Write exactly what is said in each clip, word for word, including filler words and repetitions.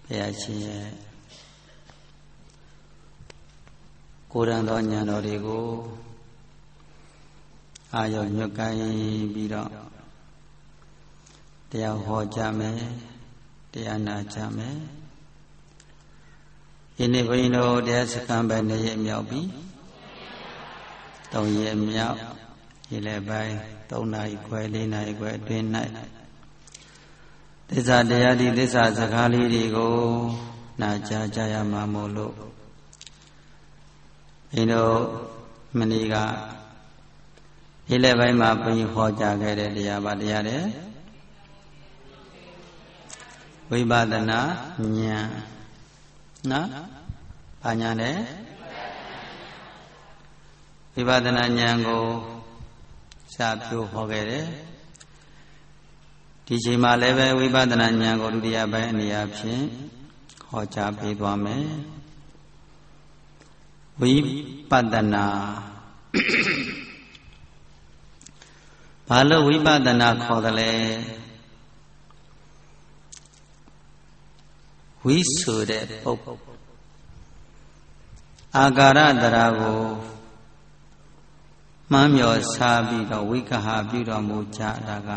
ဘုရားရှင်ရဲ့ကိုယ်တန်သောဉာဏ်တော်တွေကိုအာရုံညွတ်ကိုင်းပြီးတော့တရားဟောကြမယ်တရားနာကြမယ်ဒီနေ့ဘုန်းကြီးတို့တရားစခန်းပဲနေ့ရက်မြောက်ပြီသုံးရက်မြောက်ဒီလည်းပိုင်းသုံးနာရီခွဲလေးနာရီခွဲအတွင်း၌သစ္စာတရားဒီသစ္စာစကားလေးတွေကိုနာကြားကြရမှာမို့လို့ဘုန်းကြီးတို့မနေ့ကဒီလည်းပိုင်းမှာဘုန်းကြီးဟောကြားခဲ့တဲ့တရားပါတရားတဲ့ဝိပဿနာဉာဏ်နော်ဘာဉာဏ်လဲဝိပဿနာဉာဏ်ကိုစာပြဟောခဲ့တယ်ဒီချိန်မှာလည်းပဲဝိပဿနာဉာဏ်ကိုဒုတိယပိုင်းအနေအချင်းဟောကြားပေးသွားမယ်ဝိပဿနာဘာလို့ဝိပဿနာခေါ်တယ်လဲဝိဆိုတဲ့ပုဂ္ဂိုလ်အာကာရတရာကိုမှန်းမြော်စားပြီးတော့ဝိကဟာပြုတော်မူကြတာက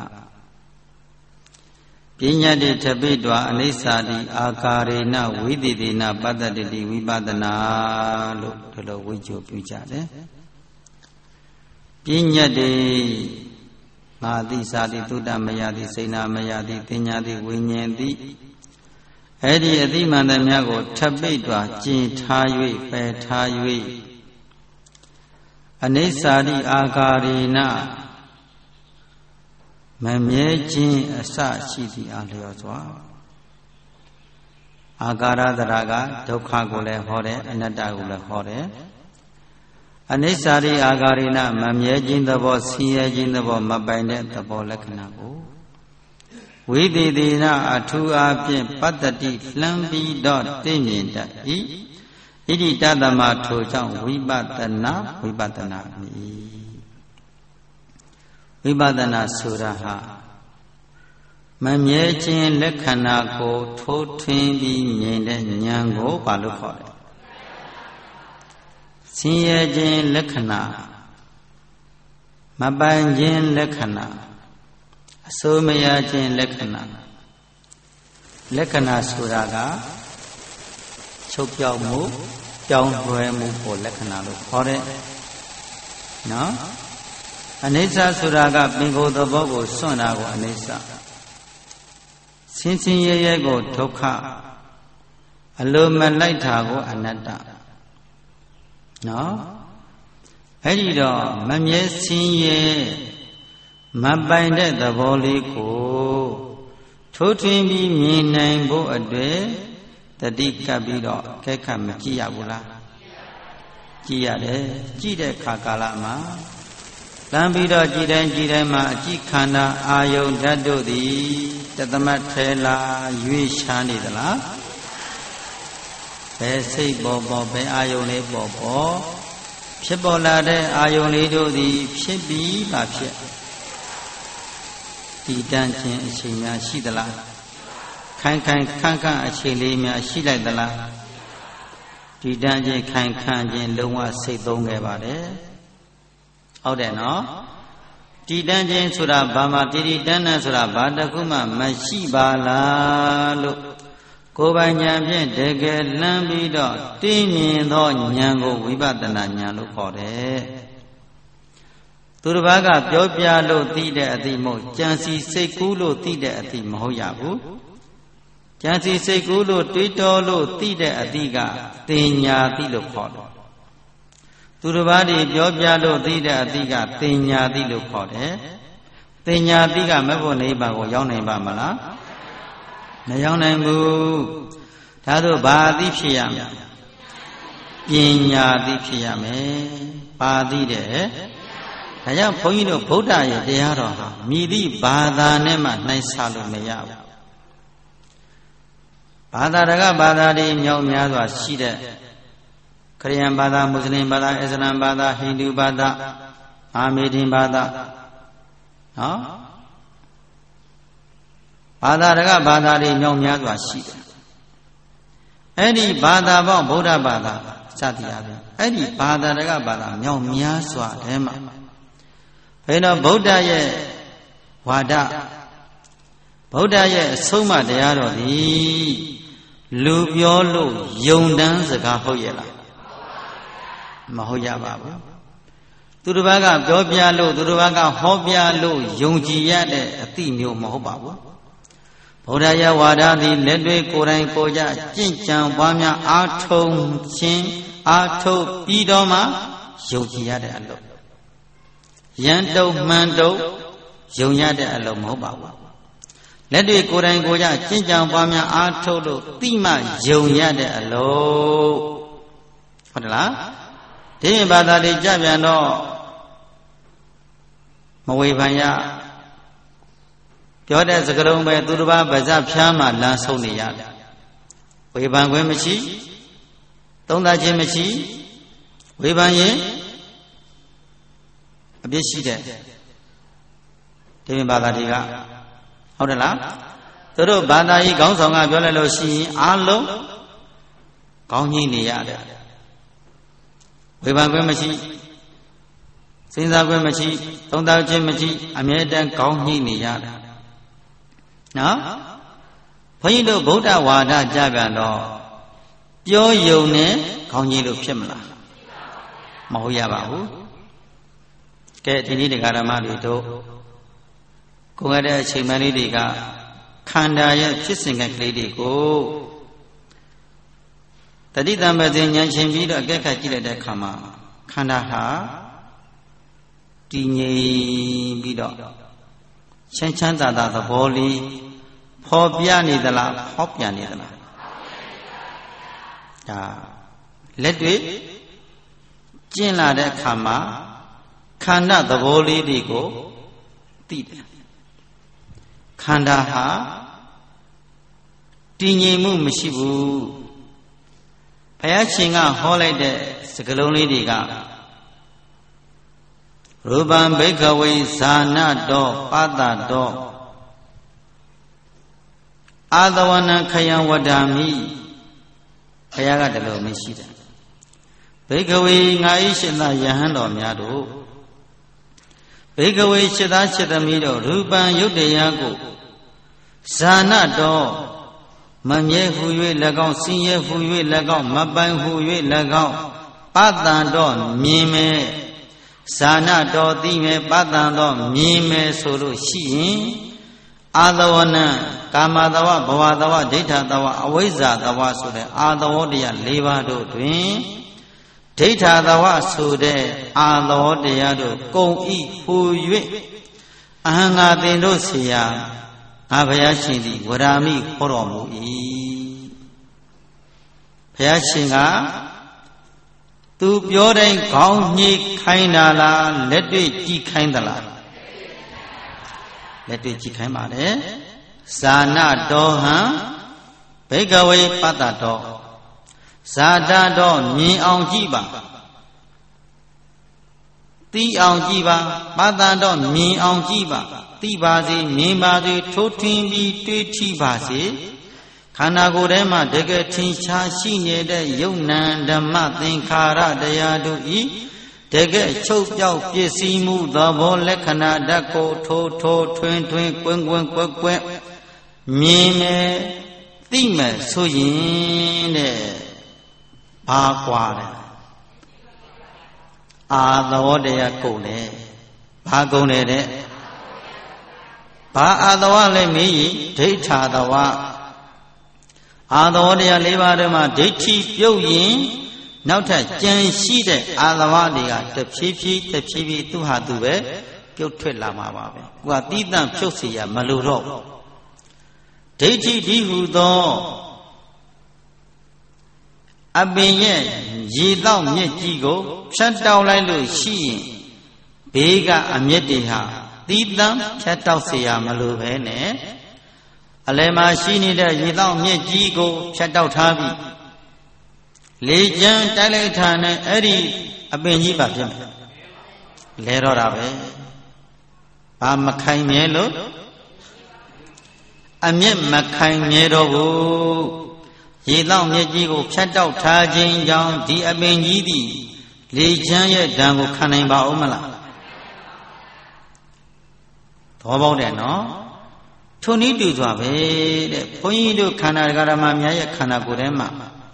ပညာတိထပိတွာအနိစ္စတိအာကာရေနဝိသေသေနပတ္တတိဝိပဿနာလို့ဒီလိုဝိကြိုပြုကြတယ်ပညာတိငါတိစာတိသုတ္တမယတိစိဏမယတိပညာတိဝိဉ္ဉ္တိအဲ့ဒီအတိမှန်သမျှကိုထပိတ်တွာကျင်ထား၍ပယ်ထား၍အနိစ္စတိအာကာရေနမမြဲခြင်းအစရှိသည့်အားလျော်စွာအာကာရတရာကဒုက္ခကိုလည်းဟောတယ်အနတ္တကိုလည်းဟောတယ်အနိစ္စတိအာကာရေနမမြဲခြင်းသဘောဆင်းရဲခြင်းသဘောမပိုင်တဲ့သဘောလက္ခဏာကိုဝိသေသေနအထူးအားဖြင့်ပတ္တတိလှမ်းပြီးတော့သိမြင်တတ်၏ဣတိတသမထိုကြောင့်ဝိပဿနာဝိပဿနာမိဝိပဿနာဆိုတာဟာမမြဲခြင်းလက္ခဏာကိုထိုးထွင်းပြီးမြင်တဲ့ဉာဏ်ကိုဘာလို့ခေါ်လဲဆင်းရဲခြင်းလက္ခဏာမပိုင်ခြင်းလက္ခဏာအစိုးမရခြင်းလက္ခဏာလက္ခဏာဆိုတာကချုပ်ပြောက်မှုပြောင်းလဲမှုကိုလက္ခဏာလို့ခေါ်တယ်နော်အနိစ္စဆိုတာကပင်ကိုယ်သဘောကိုစွန့်တာကိုအနိစ္စဆင်းဆင်းရဲရဲကိုဒုက္ခအလိုမလိုက်တာကိုအနတ္တနော်အဲ့ဒီတော့မမြဲဆင်းရဲမပိုင်တဲ့သဘောလေးကိုထိုးထွင်းပြီးမြင်နိုင်ဖို့အတွက်တတိကပ်ပြီးတော့ခဲခတ်မကြည့်ရဘူးလားကြည့်ရတယ်ကြည့်တဲ့ခါကာလမှာလမ်းပြီးတော့ကြည်တိုင်းကြည်တိုင်းမှာအကြည့်ခန္ဓာအာယုန်ဓာတ်တို့သည်တသမတ်ထဲလာရွေးရှားနေသလားဘယ်စိတ်ပေါ်ပေါ်ဘယ်အာယုန်လေးပေါ်ပေါ်ဖြစ်ပေါ်လာတဲ့အာယုန်လေးတို့သည်ဖြစ်ပြီးပါဖြစ်ဒီတန်းခြင်းအချိန်များရှိသလားခိုင်ခိုင်ခန့်ခန့်အချိန်လေးများရှိလိုက်သလားဒီတန်းခြင်းခိုင်ခန့်ခြင်းလုံးဝစိတ်သုံးခဲ့ပါတယ်ဟုတ်တယ်နော်ဒီတန်းခြင်းဆိုတာဘာမှတိတိတန်းတန်းဆိုတာဘာတခုမှမရှိပါလားလို့ကိုယ်ပိုင်ဉာဏ်ဖြင့်တကယ်လမ်းပြီးတော့တင်းမြင်သောဉာဏ်ကိုဝိပဿနာဉာဏ်လို့ခေါ်တယ်သူတစ်ပါးကပြောပြလို့သိတဲ့အသိမဟုတ်ကြံစီစိတ်ကူးလို့သိတဲ့အသိမဟုတ်ရဘူးကြံစီစိတ်ကူးလို့တွေးတောလို့သိတဲ့အသိကတင်ညာသိလို့ခေါ်တယ်သူတစ်ပါးဒီပြောပြလို့သိတဲ့အသိကတင်ညာသိလို့ခေါ်တယ်တင်ညာသိကမဖို့နိဗ္ဗာန်ကိုရောက်နိုင်ပါမလားမရောက်နိုင်ဘူးဒါဆိုဘာအသိဖြစ်ရမလဲပညာသိဖြစ်ရမယ်ပါသိတယ်ဒါကြောင့်ဘုန်းကြီးတို့ဗုဒ္ဓရဲ့တရားတော်ဟာမြည်သည့်ဘာသာနဲ့မှနှိုင်းဆလို့မရဘူးဘာသာတကဘာသာတွေမြောက်များစွာရှိတဲ့ခရစ်ယာန်ဘာသာမွတ်စလင်ဘာသာအစ္စလာမ်ဘာသာဟိန္ဒူဘာသာအာမေဒင်ဘာသာနော်ဘာသာတကဘာသာတွေမြောက်များစွာရှိတယ်အဲ့ဒီဘာသာပေါင်းဗုဒ္ဓဘာသာစသည်အပြင်အဲ့ဒီဘာသာတကဘာသာမြောက်များစွာထဲမှာဘယ်တော့ဗုဒ္ဓရဲ့ဝါဒဗုဒ္ဓရဲ့အဆုံးအမတရားတော်ဒီလူပြောလို့ယုံတန်းစကားဟုတ်ရဲ့လားမဟုတ်ရပါဘူးသူတစ်ပါးကပြောပြလို့သူတစ်ပါးကဟောပြလို့ယုံကြည်ရတဲ့အသည့်မျိုးမဟုတ်ပါဘူးဗုဒ္ဓရဲ့ဝါဒသည်လက်တွေကိုယ်တိုင်ကိုယ်ကြကြင့်ကြံပွားများအားထုတ်ခြင်းအားထုတ်ပြီးတော့မှယုံကြည်ရတဲ့အလုပ်ရန်တုံမှန်တုံယုံရတဲ့အလုပ်မဟုတ်ပါဘူးလက်တွေကိုယ်တိုင်ကိုယ်ကြကြင့်ကြံပွားများအားထုတ်လို့သိမှယုံရတဲ့အလုပ်ဟုတ်တယ်လားဒီဘာသာတွေကြပြန်တော့မဝေဖန်ရပြောတဲ့စကားလုံးပဲသူတစ်ပါးပါးစပ်ဖြားမှလမ်းဆုံးနေရတယ်ဝေဖန်ခွင့်မရှိသုံးသပ်ခြင်းမရှိဝေဖန်ရင်အပြစ်ရှိတဲ့ဒီဘာသာတွေကဟုတ်တယ်လားသူတို့ဘာသာကြီးခေါင်းဆောင်ကပြောလိုက်လို့ရှိရင်အားလုံးကောင်းကြီးနေရတယ်ဝေဖန်ခွင့်မရှိစဉ်းစားခွင့်မရှိသုံးသပ်ခြင်းမရှိအမြဲတမ်းကောင်းကြီးနေရတယ်နော်ဘုန်းကြီးတို့ဗုဒ္ဓဝါဒကြပြန်တော့ပြောယုံနဲ့ကောင်းကြီးလို့ဖြစ်မလားမဟုတ်ရပါဘူးကဲဒီနေ့တရားဓမ္မတွေတို့ကိုယ်ရတဲ့အချိန်မှန်လေးတွေကခန္ဓာရဲ့ဖြစ်စဉ်ကလေးတွေကိုတတိတံပဇင်ဉာဏ်ရှင်ပြီးတော့အကဲခတ်ကြည့်လိုက်တဲ့အခါမှာခန္ဓာဟာတည်ငြိမ်ပြီးတော့ချမ်းချမ်းသာသာသဘောလေးဖော်ပြနေသလားဖော်ပြနေသလားဒါလက်တွေ့ကျင့်လာတဲ့အခါမှာခန္ဓာသဘောလေးတွေကိုသိတယ်ခန္ဓာဟာတည်ငြိမ်မှုမရှိဘူးဘုရားရှင်ကဟောလိုက်တဲ့စကားလုံးလေးတွေကရူပံဘိက္ခဝေဇာနတောပတ္တတောအာသဝနံခယံဝဒ္ဓာမိဘုရားကတလို့မရှိတယ်ဘိက္ခဝေငါဤရှင်သာယဟန်တော်များတို့ဘိက္ခဝေရှိသားရှိသမီးတို့ရူပံယုတ်တရားကိုဇာနတောမမြဲဟူ၍၎င်းဆင်းရဲဟူ၍၎င်းမပိုင်ဟူ၍၎င်းပတ္တံတော်မြင်မဲ့ဇာနတော်သိမဲ့ပတ္တံတော်မြင်မဲ့ဆိုလို့ရှိရင်အာသဝနံကာမတဝဘဝတဝဒိဋ္ဌတဝအဝိဇ္ဇာတဝဆိုတဲ့အာသဝတရား၄ပါးတို့တွင်ဒိဋ္ဌတဝဆိုတဲ့အာသဝတရားတို့ကုံဤဟူ၍အဟံငါသင်တို့ဆရာငါဘုရားရှင်သည်ဝရာမိဟောတော်မူ၏ဘုရားရှင်ကသူပြောတိုင်းခေါင်းညှိခိုင်းတာလားလက်တွေ့ကြည့်ခိုင်းသလားလက်တွေ့ကြည့်ခိုင်းပါတယ်ဇာနတောဟံဘိက္ခဝေပတ္တတောဇာတတော်မြင်အောင်ကြည့်ပါသိအောင်ကြည့်ပါပတ္တတော်မြင်အောင်ကြည့်ပါသိပါစေမြင်ပါစေထိုးထင်းပြီးတွေးထိပါစေခန္ဓာကိုယ်ထဲမှာတကယ်ထင်ရှားရှိနေတဲ့ယုံနံဓမ္မသင်္ခါရတရားတို့ဤတကယ်ချုပ်ပြောက်ပြည့်စည်မှုသဘောလက္ခဏာဓာတ်ကိုထိုးထိုးထွင်းထွင်းကွင်းကွင်းကွက်ကွက်မြင်မယ်သိမယ်ဆိုရင်တဲ့ဘာကွာလဲအာသဝတရားကုန်တယ်ဘာကုန်တယ်တဲ့ဘာအာသဝလဲမေးရင်ဒိဋ္ဌာသဝအာသဝတရား၄ပါးထဲမှာဒိဋ္ဌိပြုတ်ရင်နောက်ထပ်ကြံရှိတဲ့အာသဝတွေကတဖြည်းဖြည်းတဖြည်းဖြည်းသူဟာသူပဲပြုတ်ထွက်လာမှာပါပဲကိုကတိတန့်ဖြုတ်เสียမလိုတော့ဒိဋ္ဌိဒီဟုသောအပင်ရဲ့ရေတော့မြက်ကြီးကိုဖြတ်တောက်လိုက်လို့ရှိရင်ဘေးကအမျက်တွေဟာတိတန့်ဖြတ်တောက်เสียမလိုပဲနဲ့အလယ်မှာရှိနေတဲ့ရေတော့မြက်ကြီးကိုဖြတ်တောက်ထားပြီးလေကျန်းတိုက်လိုက်တာနဲ့အဲ့ဒီအပင်ကြီးပါဖြစ်မယ်လဲတော့တာပဲဘာမခိုင်မြဲလို့အမျက်မခိုင်မြဲတော့ဘူးဇရေလောင်းမြစ်ကြီးကိုဖြတ်တောက်ထားခြင်းကြောင့်ဒီအပင်ကြီးသည်လေချမ်းရဲ့ဓာတ်ကိုခံနိုင်ပါဦးမလားသဘောပေါက်တယ်နော်ထိုနည်းတူစွာပဲတဲ့ဘုန်းကြီးတို့ခန္ဓာဓမ္မများရဲ့ခန္ဓာကိုယ်ထဲမှာ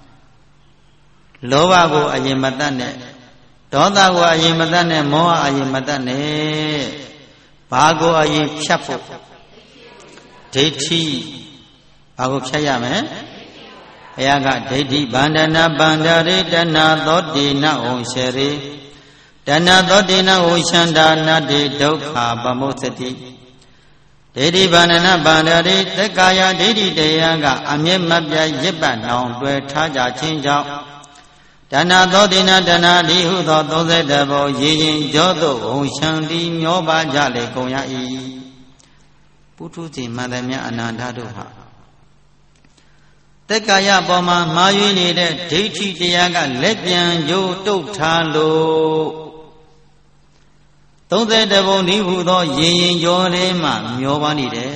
လောဘကိုအရင်မတတ်နဲ့ဒေါသကိုအရင်မတတ်နဲ့မောဟအရင်မတတ်နဲ့ဘာကိုအရင်ဖြတ်ဖို့ဒိဋ္ဌိဘာကိုဖြတ်ရမလဲဘုရားကဒိဋ္ဌိဗန္ဒနာဗန္ဒရေတဏသောတိနဝံရှရေတဏသောတိနဝံရှန္ဒာနတိဒုက္ခပမုစ္စတိဒိဋ္ဌိဗန္ဒနာဗန္ဒရေသက္ကာယဒိဋ္ဌိတရားကအမြဲမပြတ်ရစ်ပတ်နှောင်တွယ်ထားကြခြင်းကြောင့်တဏသောတိနတဏဒီဟုသောသုံးဆယ်တဘောရည်ရင်ကြောသို့ဝံရှံတိမျောပါကြလေကုန်ရ၏ပုထုဇဉ်မန္တမြအနန္တတို့ဟာတက္ကာယပေါ်မှာမာရွေးနေတဲ့ဒိဋ္ဌိတရားကလက်ပြန်ကြိုးတုတ်ထားလို့သုံးဆယ်တဘုံဒီဟုသောရင်ရင်ကြောလေးမှမျောပါနေတယ်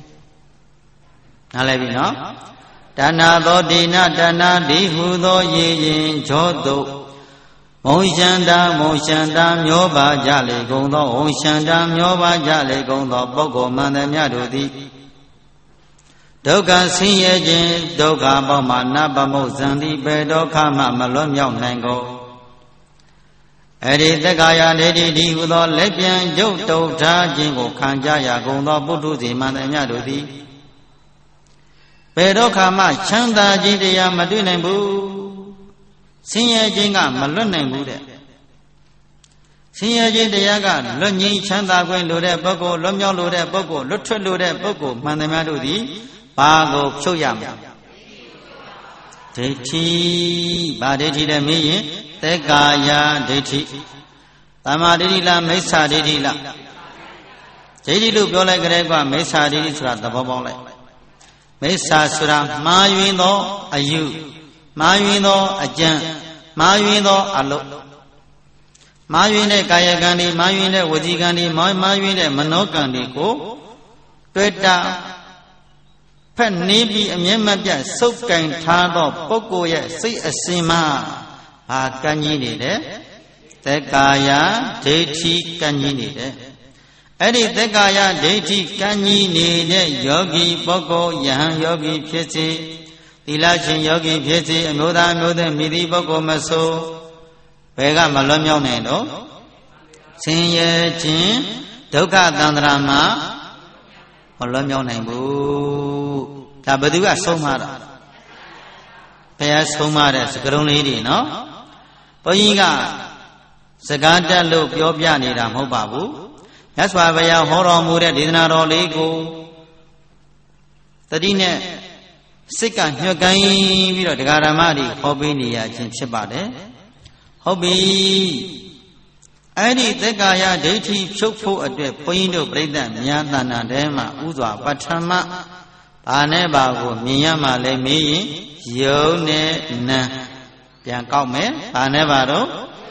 နားလည်ပြီနော်တဏသောတိနတဏဒီဟုသောရင်ရင်ကြောသို့မုံရှန္တာမုံရှန္တာမျောပါကြလေကုန်သောဝံရှန္တာမျောပါကြလေကုန်သောပုဂ္ဂိုလ်မှန်သမျှတို့သည်ဒုက္ခဆင်းရဲခြင်းဒုက္ခပေါင်းမှနပမုဇံတိပေဒုက္ခမှမလွတ်မြောက်နိုင်ကုန်အဲ့ဒီသက္ကာယဒိဋ္ဌိဒီဟုသောလက်ပြန်ကျုပ်တုတ်ထားခြင်းကိုခံကြရကုန်သောပုထုဇဉ်မှန်သမျှတို့သည်ပေဒုက္ခမှချမ်းသာခြင်းတရားမတွေ့နိုင်ဘူးဆင်းရဲခြင်းကမလွတ်နိုင်ဘူးတဲ့ဆင်းရဲခြင်းတရားကလွတ်ငြိမ်းချမ်းသာခွင့်လိုတဲ့ပုဂ္ဂိုလ်လွတ်မြောက်လိုတဲ့ပုဂ္ဂိုလ်လွတ်ထွက်လိုတဲ့ပုဂ္ဂိုလ်မှန်သမျှတို့သည်ဘာကိုဖြုတ်ရမလဲဒိဋ္ဌိဘာဒိဋ္ဌိလဲမေးရင်သက္ကာယဒိဋ္ဌိသမ္မာဒိဋ္ဌိလားမိစ္ဆာဒိဋ္ဌိလားဒိဋ္ဌိလို့ပြောလိုက်ကြတဲ့ကမိစ္ဆာဒိဋ္ဌိဆိုတာသဘောပေါက်လိုက်မိစ္ဆာဆိုတာမှားယွင်းသောအယူမှားယွင်းသောအကြံမှားယွင်းသောအလုပ်မှားယွင်းတဲ့ကာယကံတွေမှားယွင်းတဲ့ဝစီကံတွေမှားမှားယွင်းတဲ့မနောကံတွေကိုတွေ့တာဖက်နေပြီးအမြဲမပြတ်စုပ်ကင်ထားသောပုဂ္ဂိုလ်ရဲ့စိတ်အစဉ်မှာဟာကံကြီးနေတယ်သက္ကာယဒိဋ္ဌိကံကြီးနေတယ်အဲ့ဒီသက္ကာယဒိဋ္ဌိကံကြီးနေတဲ့ယောဂီပုဂ္ဂိုလ်ယဟန်ယောဂီဖြစ်စေသီလရှင်ယောဂီဖြစ်စေအမျိုးသားအမျိုးသမီးမိသည့်ပုဂ္ဂိုလ်မဆိုဘယ်ကမလွတ်မြောက်နိုင်တော့ဆင်းရဲခြင်းဒုက္ခသန္တရာမှာမလွတ်မြောက်နိုင်ဘူးဒါဘယ်သူကဆုံးမတာဘုရားဆုံးမတဲ့စကားလုံးလေးတွေနော်ဘုန်းကြီးကစကားတက်လို့ပြောပြနေတာမဟုတ်ပါဘူးမြတ်စွာဘုရားဟောတော်မူတဲ့ဒေသနာတော်လေးကိုတတိနဲ့စိတ်ကညှက်ကိုင်းပြီးတော့တရားဓမ္မတွေဟောပေးနေရခြင်းဖြစ်ပါတယ်ဟုတ်ပြီအဲ့ဒီသက္ကာယဒိဋ္ဌိဖြုတ်ဖို့အတွက်ဘုန်းကြီးတို့ပြိဿများတဏ္ဍာထဲမှာဥစွာပဋ္ဌာမဘာနဲ့ဘာကိုမြင်ရမှလဲမေးရင်ယုံနဲ့နံပြန်ကောက်မယ်ဘာနဲ့ဘာတော့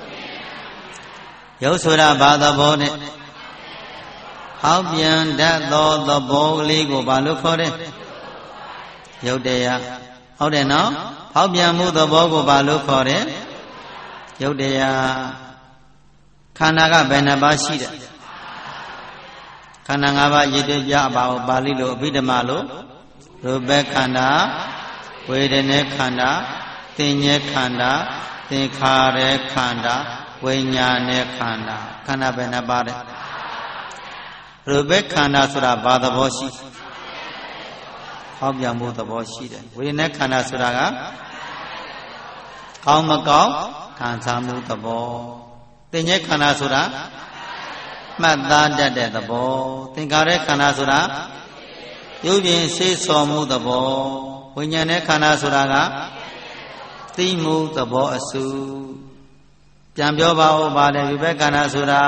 ယုတ်ဆိုတာဘာသဘောနဲ့ဟောက်ပြန်တတ်သောသဘောလေးကိုဘာလို့ခေါ်တယ်ယုတ်တရားဟုတ်တယ်နော်ဟောက်ပြန်မှုသဘောကိုဘာလို့ခေါ်တယ်ယုတ်တရားခန္ဓာကဘယ်နှပါးရှိတယ်ခန္ဓာ၅ပါးရည်တည်ပြအပါပါဠိလိုအဘိဓမ္မာလိုရူပခန္ဓာဝေဒနာခန္ဓာသင်္ညေခန္ဓာသင်္ခါရခန္ဓာဝိညာဉ်နဲ့ခန္ဓာခန္ဓာဘယ်နှပါးလဲရူပခန္ဓာဆိုတာဘာသဘောရှိဟောက်ပြန်မှုသဘောရှိတယ်ဝေဒနာခန္ဓာဆိုတာကကောင်းမကောင်းခံစားမှုသဘောသင်္ညေခန္ဓာဆိုတာမှတ်သားတတ်တဲ့သဘောသင်္ခါရခန္ဓာဆိုတာရုပ်ပြင်စေဆော်မှုသဘောဝိညာဉ်နဲ့ခန္ဓာဆိုတာကသိမှုသဘောအစုပြန်ပြောပါဦးပါလေဝိဘက်ခန္ဓာဆိုတာ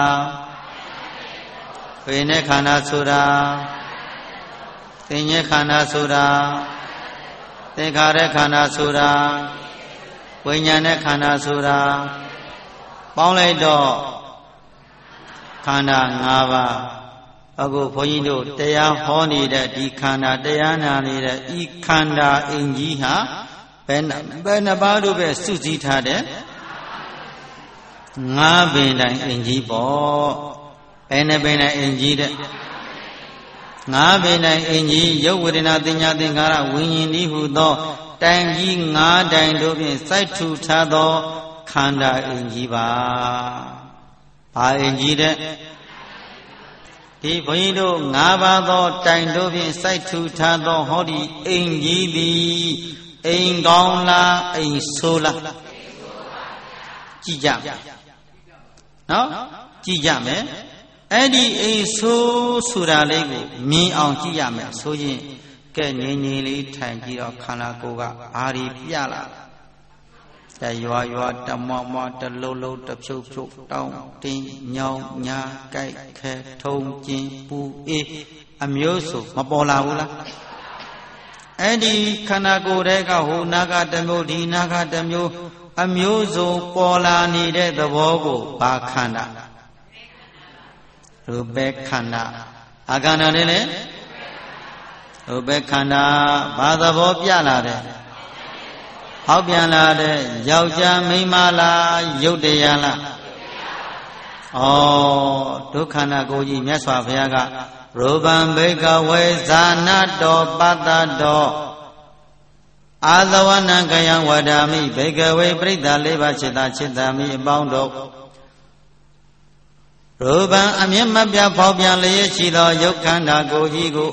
ဝိညာဉ်ခန္ဓာဆိုတာသင်္ညေခန္ဓာဆိုတာသင်္ခါရခန္ဓာဆိုတာဝိညာဉ်နဲ့ခန္ဓာဆိုတာပေါင်းလိုက်တော့ခန္ဓာ၅ပါးအခုဘုန်းကြီးတို့တရားဟောနေတဲ့ဒီခန္ဓာတရားနာနေတဲ့ဤခန္ဓာအင်ကြီးဟာဘယ်ဘယ်နှပါးတို့ပဲစုစည်းထားတဲ့ငါးပင်တိုင်အင်ကြီးပေါ့ဘယ်နှပင်တိုင်အင်ကြီးတဲ့ငါးပင်တိုင်အင်ကြီးရုပ်ဝေဒနာသင်ညာသင်္ခါရဝိညာဉ်ဤဟုသောတိုင်ကြီးငါးတိုင်တို့ဖြင့်စိုက်ထူထားသောခန္ဓာအင်ကြီးပါဘာအင်ကြီးတဲ့ဒီဘုန်းကြီးတို့ငါးပါးသောတိုင်တို့ဖြင့်စိုက်ထူထားသောဟောဒီအင်ကြီးသည်အိမ်ကောင်းလားအိမ်ဆိုးလားကြည့်ကြနော်ကြည့်ကြမယ်အဲ့ဒီအိမ်ဆိုးဆိုတာလေးကိုမြင်အောင်ကြည့်ရမယ်ဆိုရင်ကဲငြိမ်ငြိမ်လေးထိုင်ကြည့်တော့ခန္ဓာကိုယ်ကအာရီပြလာတရွာရွာတမွားမွားတလုံးလုံးတဖြုတ်ဖြုတ်တောင်းတင်းညောင်းညာကြိုက်ခဲထုံကျင်ပူအေးအမျိုးစုမပေါ်လာဘူးလားအဲ့ဒီခန္ဓာကိုယ်တွေကဟိုနာကတမျိုးဒီနာကတမျိုးအမျိုးစုံပေါ်လာနေတဲ့သဘောကိုဘာခန္ဓာရူပခန္ဓာအာခန္ဓာနဲ့လေရူပခန္ဓာဘာသဘောပြလာတဲ့ဟောက်ပြန်လာတဲ့ယောက်ျားမိန်းမလားရုပ်တရားလားဩဒုက္ခန္ဓာကိုကြီးမြတ်စွာဘုရားကရူပံဘိကဝေဇာနတောပတ္တတောအာသဝနံကယံဝဒာမိဘိကဝေပရိသလေးပါးจิตာจิตာမိအပေါင်းတို့ရူပံအမျက်မပြဖောက်ပြန်လျက်ရှိသောယုတ်ခန္ဓာကိုကြီးကို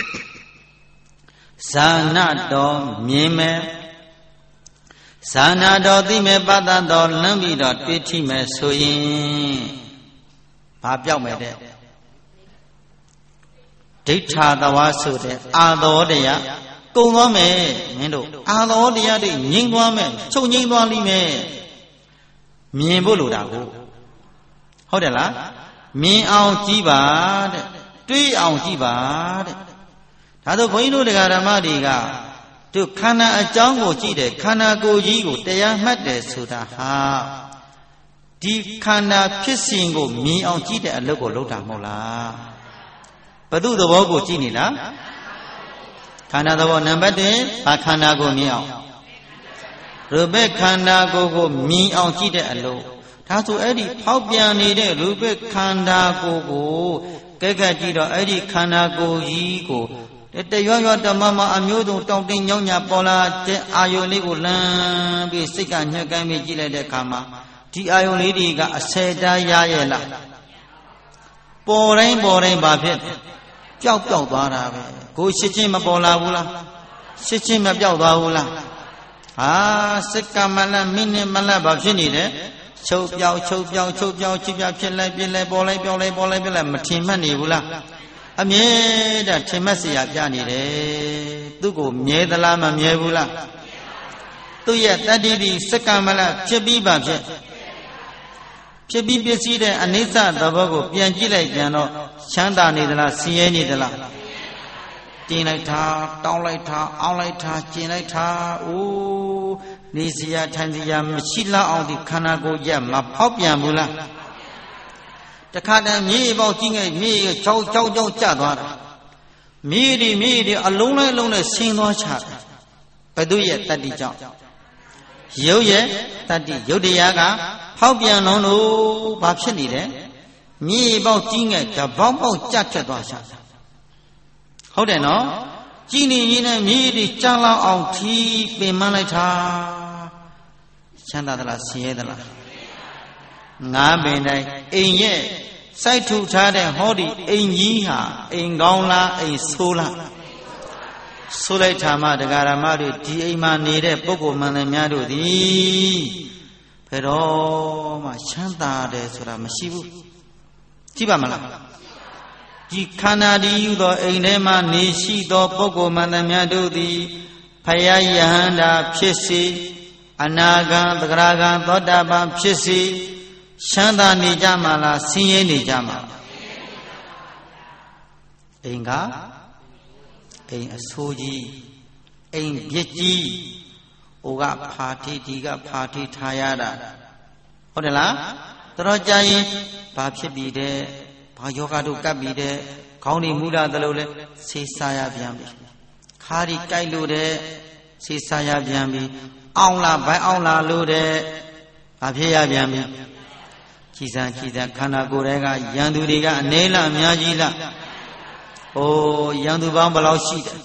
ဇာနတောမြင်မဲ့ဇာနာတော်သိမဲ့ပတ္တတော်လမ်းပြီးတော့တွေ့ထိမဲ့ဆိုရင်ဘာပြောက်မဲ့တဲ့ဒိဋ္ဌာသဝါဆိုတဲ့အာသောတရားကုံသွားမယ်မင်းတို့အာသောတရားတွေငြိမ့်သွားမယ်ချုပ်ငြိမ့်သွားလိမ့်မယ်မြင်ဖို့လိုတာကိုဟုတ်တယ်လားမြင်အောင်ကြည့်ပါတဲ့တွေးအောင်ကြည့်ပါတဲ့ဒါဆိုဘုန်းကြီးတို့တရားဓမ္မတွေကတို့ခန္ဓာအကြောင်းကိုကြည့်တယ်ခန္ဓာကိုယ်ကြီးကိုတရားမှတ်တယ်ဆိုတာဟာဒီခန္ဓာဖြစ်စဉ်ကိုမြင်အောင်ကြည့်တဲ့အလုပ်ကိုလုပ်တာမဟုတ်လားဘု து သဘောကိုကြည့်နေလားခန္ဓာသဘောနံပါတ်တစ်ဘာခန္ဓာကိုမြင်အောင်ရူပခန္ဓာကိုကိုမြင်အောင်ကြည့်တဲ့အလုပ်ဒါဆိုအဲ့ဒီဖောက်ပြန်နေတဲ့ရူပခန္ဓာကိုကိုကဲကဲကြည့်တော့အဲ့ဒီခန္ဓာကိုကြီးကိုတရွရွတမမအမျိုးစုံတောင်းတင်းညောင်းညာပေါ်လာတဲ့အာယုန်လေးကိုလမ်းပြီးစိတ်ကညှက်ကိုင်းပြီးကြည့်လိုက်တဲ့အခါမှာဒီအာယုန်လေးတွေကအစဲတားရရဲ့လားပေါ်တိုင်းပေါ်တိုင်းဘာဖြစ်ပျောက်ပျောက်သွားတာပဲကိုရှစ်ချင်းမပေါ်လာဘူးလားရှစ်ချင်းမပျောက်သွားဘူးလားဟာစက္ကမလမိနစ်မလဘာဖြစ်နေလဲချုပ်ပြောက်ချုပ်ပြောက်ချုပ်ပြောက်ချိပြဖြစ်လိုက်ပြလိုက်ပေါ်လိုက်ပြောလိုက်ပေါ်လိုက်ပြလိုက်မထင်မှတ်နေဘူးလားအမြဲတမ်းထင်မှတ်เสียပြနေတယ်သူ့ကိုမြဲသလားမမြဲဘူးလားသူ့ရဲ့တတ္တိတိစက္ကမလဖြစ်ပြီးပါဖြစ်ဖြစ်ပြီးပစ္စည်းတဲ့အနိစ္စသဘောကိုပြန်ကြည့်လိုက်ပြန်တော့ချမ်းသာနေသလားဆင်းရဲနေသလားတင်လိုက်တာတောင်းလိုက်တာအောင်းလိုက်တာကျင်လိုက်တာအိုးနေစရာထိုင်စရာမရှိလောက်အောင်ဒီခန္ဓာကိုယ်ရက်မဖောက်ပြန်ဘူးလားတခါတည်းမြေပေါက်ကြီးငယ်မြေချောက်ချောက်ချောက်ကျသွားတာမြေဒီမြေဒီအလုံးလိုက်လုံးနဲ့ဆင်းသွားချတာဘု து ရဲ့တတ္တိကြောင့်ရုပ်ရဲ့တတ္တိရုပ်တရားကဖောက်ပြန်လုံးလို့ဘာဖြစ်နေလဲမြေပေါက်ကြီးငယ်တပေါက်ပေါက်ကျထွက်သွားချတာဟုတ်တယ်နော်ကြည်နေရင်လည်းမြေဒီကျန်းလောက်အောင်ထီးပင်မလိုက်တာချမ်းသာသလားဆင်းရဲသလားငါးပင်တိုင်းအိမ်ရဲ့စိုက်ထူထားတဲ့ဟောဒီအိမ်ကြီးဟာအိမ်ကောင်းလားအိမ်ဆိုးလားဆိုးလိုက်တာမှတရားဓမ္မတွေဒီအိမ်မှာနေတဲ့ပုဂ္ဂိုလ်မှန်တယ်များတို့သည်ဘယ်တော့မှချမ်းသာတယ်ဆိုတာမရှိဘူးကြည့်ပါမလားဒီခန္ဓာတည်းယူသောအိမ်ထဲမှာနေရှိသောပုဂ္ဂိုလ်မှန်တယ်များတို့သည်ဖယားယဟန္တာဖြစ်စေအနာဂံသဂရဂံသောတာပန်ဖြစ်စေချမ်းသာနေကြမှာလားဆင်းရဲနေကြမှာအိမ်ကအိမ်အဆိုးကြီးအိမ်ပြစ်ကြီးဟိုကဖာတိဒီကဖာတိထားရတာဟုတ်တယ်လားတော်ကြရင်ဘာဖြစ်ပြီးတဲ့ဘာယောဂတို့ကပ်ပြီးတဲ့ခေါင်းတွေမူလာသလိုလဲဆေးစားရပြန်ပြီခါးဒီကြိုက်လို့တဲ့စီစာရပြန်ပြီအောင်လာဘိုင်းအောင်လာလို့တဲ့ဘာဖြစ်ရပြန်ပြီကြည်စံကြည်စံခန္ဓာကိုယ်တွေကရန်သူတွေကအနေလားအများကြီးလားဟိုရန်သူပေါင်းဘယ်လောက်ရှိတယ်ဟ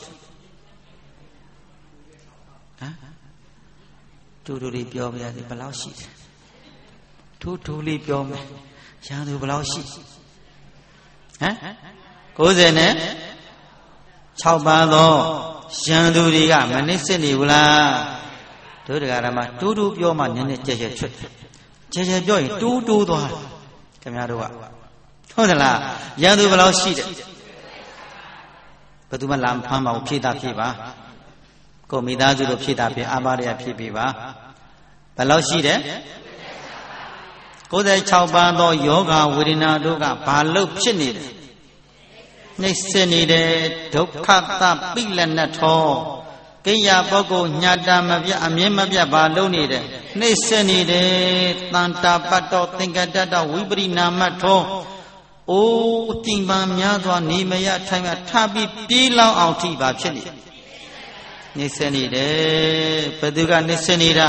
မ်တူတူလေးပြောပြရစီဘယ်လောက်ရှိတယ်ထူးထူးလေးပြောမယ်ရန်သူဘယ်လောက်ရှိဟမ်ကိုးဆယ်နဲ့၆ပါးသောရန်သူတွေကမနစ်စစ်နေဘူးလားတို့တရားဓမ္မတူးတူးပြောမှနည်းနည်းကြဲကြဲချွတ်ကြဲကြဲပြောရင်တူးတူးသွားခင်ဗျားတို့ကဟုတ်သလားရန်သူဘယ်လောက်ရှိတယ်ဘယ်သူမှလာမဖမ်းပါဘူးဖြည့်တာဖြည့်ပါကိုမိသားစုတို့ဖြည့်တာဖြည့်အပါရရဖြည့်ပေးပါဘယ်လောက်ရှိတယ်ကိုးဆယ်၆ပါးသောယောဂဝေဒနာတို့ကဘာလို့ဖြစ်နေတယ်နှိစ္စနေတယ်ဒုက္ခသပိလနထောကိယပုဂ္ဂိုလ်ညာတာမပြအမြင်မပြဘာလုံးနေတယ်နှိစ္စနေတယ်တန်တာပတ္တောသင်္ကတတဝိပရိနာမထောအိုးတင်ပန်များစွာနေမရထိုင်မထပြီးပြေးလောင်းအောင်ထိပါဖြစ်နေနှိစ္စနေတယ်ဘယ်သူကနှိစ္စနေတာ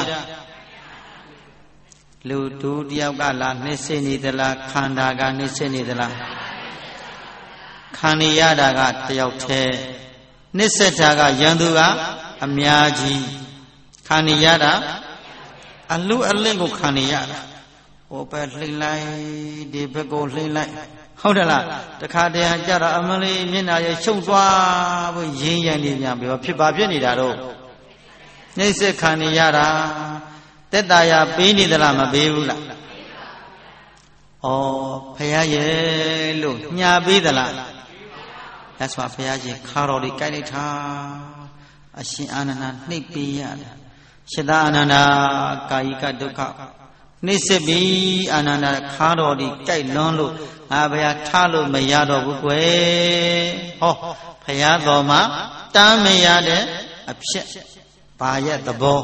လူတူတယောက်ကလားနှိစ္စနေသလားခန္ဓာကနှိစ္စနေသလားခံနေရတာကတယောက်တည်းနှိစ္စတာကယန္တုကအများကြီးခံနေရတာအလူအလင့်ကိုခံနေရတာဟိုပဲလှိမ့်လိုက်ဒီဘက်ကိုလှိမ့်လိုက်ဟုတ်တယ်လားတခါတည်းကြတော့အမလေးမျက်နှာရဲ့ရှုံသွားဖို့ရင်းရံနေပြန်ပြီဖြစ်ပါဖြစ်နေတာတော့နှိစ္စခံနေရတာတက်တာရပေးနေသလားမပေးဘူးလားဩဖယားရဲ့လို့ညာပေးသလားရသော်ဘုရားရှင်ခါတော်လေးကြိုက်လိုက်တာအရှင်အာနန္ဒာနှိပ်ပေးရတယ်ရှတအာနန္ဒာကာယိကဒုက္ခနှိစ္စပြီးအာနန္ဒာခါတော်လေးကြိုက်လွန်းလို့ငါဘုရားထားလို့မရတော့ဘူးကွယ်ဟောဘုရားတော်မှာတားမရတဲ့အဖြစ်ဘာရဲ့သဘော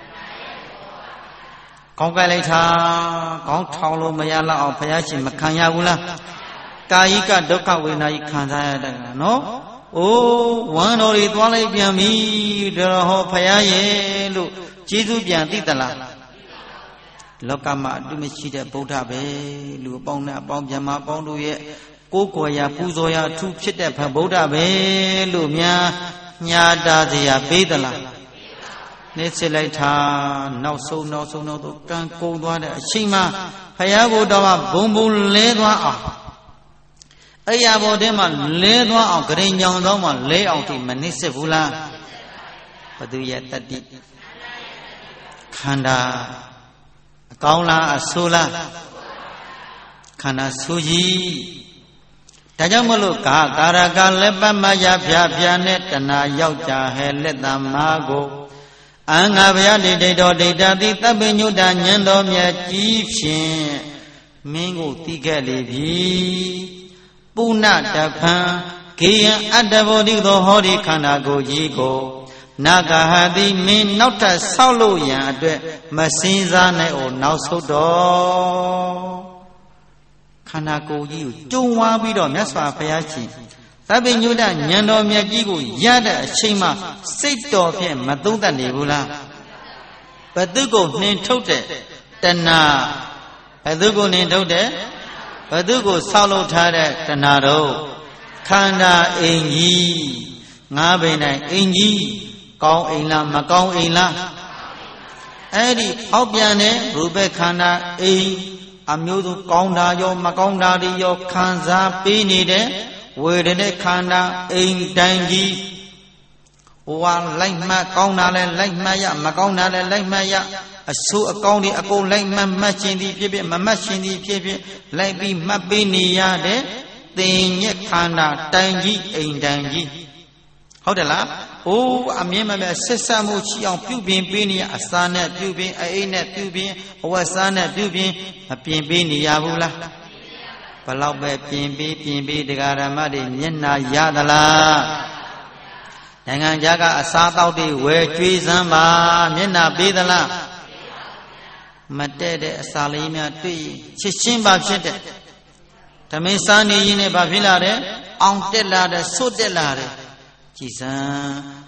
ကောင်းကြိုက်လိုက်တာကောင်းထောင်လို့မရတော့အောင်ဘုရားရှင်မခံရဘူးလားကာယိကဒုက္ခဝေဒနာကြီးခံစားရတဲ့နော်။အိုးဝမ်းတော်တွေသွားလိုက်ပြန်ပြီတော်ဟောဖယားရဲ့လို့ကျေးဇူးပြန်သိသလား။လောကမှာအတုမရှိတဲ့ဗုဒ္ဓပဲလူအပေါင်းနဲ့အပေါင်းမြတ်မအပေါင်းတို့ရဲ့ကိုယ်ကိုယ်ရာပူဇော်ရာအထူးဖြစ်တဲ့ဗုဒ္ဓပဲလို့များညာတာစရာပေးသလား။နေစစ်လိုက်တာနောက်ဆုံးနောက်ဆုံးနောက်ဆုံးကံကုန်သွားတဲ့အချိန်မှာဖယားကိုတော့ဘုံဘုံလဲသွားအောင်အဲ့ရဘောထဲမှာလဲသွားအောင်ဂရင်ညောင်သောမှာလဲအောင်ထိမနှိမ့်စစ်ဘူးလားဘသူရဲ့တတိခန္ဓာအကောင်းလားအဆိုးလားခန္ဓာဆိုကြီးဒါကြောင့်မလို့ကာကာရကလက်ပတ်မရဖြာဖြာနဲ့တဏှာယောက်ျားဟဲလက်တမာကိုအင်္ဂါဘယဒိဋ္ဌိတော်ဒိဋ္ဌတိသဗ္ဗညုတဉာဏ်တော်မြတ်ကြီးဖြင့်မင်းကိုသိခဲ့လေပြီပုဏ္ဏတဖံကေယံအတ္တဘောတိသောဟောဒီခန္ဓာကိုယ်ကြီးကိုနာဂဟတိမင်းနောက်ထပ်ဆောက်လို့ရန်အတွက်မစင်းစားနိုင်အောင်နောက်ဆုတ်တော်ခန္ဓာကိုယ်ကြီးကိုကျုံဝါပြီးတော့မြတ်စွာဘုရားရှင်သဗ္ဗညုတဉာဏ်တော်မြတ်ကြီးကိုရတဲ့အချိန်မှစိတ်တော်ဖြင့်မသုံးသပ်နေဘူးလားဘသူကိုနှင်ထုတ်တဲ့တဏှာဘသူကိုနှင်ထုတ်တဲ့ဘသူကိုဆောက်လုပ်ထားတဲ့တဏှာတော့ခန္ဓာအိမ်ကြီးငါးပိန်တိုင်းအိမ်ကြီးကောင်းအိမ်လားမကောင်းအိမ်လားအဲ့ဒီအောက်ပြန်တဲ့ရူပခန္ဓာအိမ်အမျိုးစုကောင်းတာရောမကောင်းတာတွေရောခံစားပေးနေတဲ့ဝေဒနာခန္ဓာအိမ်တိုင်းကြီးဟိုဟာလိုက်မှကောင်းတာလဲလိုက်မှရမကောင်းတာလဲလိုက်မှရအဆိုးအကောင်းတွေအကုန်လိုက်မှတ်မှတ်ရှင်သည်ဖြစ်ဖြစ်မမှတ်ရှင်သည်ဖြစ်ဖြစ်လိုက်ပြီးမှတ်ပေးနေရတဲ့သင်ညက်ခန္ဓာတိုင်ကြီးအိမ်တိုင်ကြီးဟုတ်တယ်လားအိုးအမြင်မမဲ့ဆက်ဆက်မှုရှိအောင်ပြုပြင်ပေးနေရအစာနဲ့ပြုပြင်အိမ်နဲ့ပြုပြင်အဝတ်စားနဲ့ပြုပြင်မပြင်ပေးနေရဘူးလားဘလောက်ပဲပြင်ပေးပြင်ပေးတရားဓမ္မတွေမျက်နာရသလားနိုင်ငံခြားကအစားတောက်တွေဝယ်ကျွေးစမ်းပါမျက်နာပေးသလားမတဲ့တဲ့အစာလေးများတွေ့ချစ်ချင်းပါဖြစ်တဲ့ဓမင်းစားနေရင်လည်းဘာဖြစ်လာတယ်အောင်တက်လာတယ်ဆွတ်တက်လာတယ်ကြည်စံ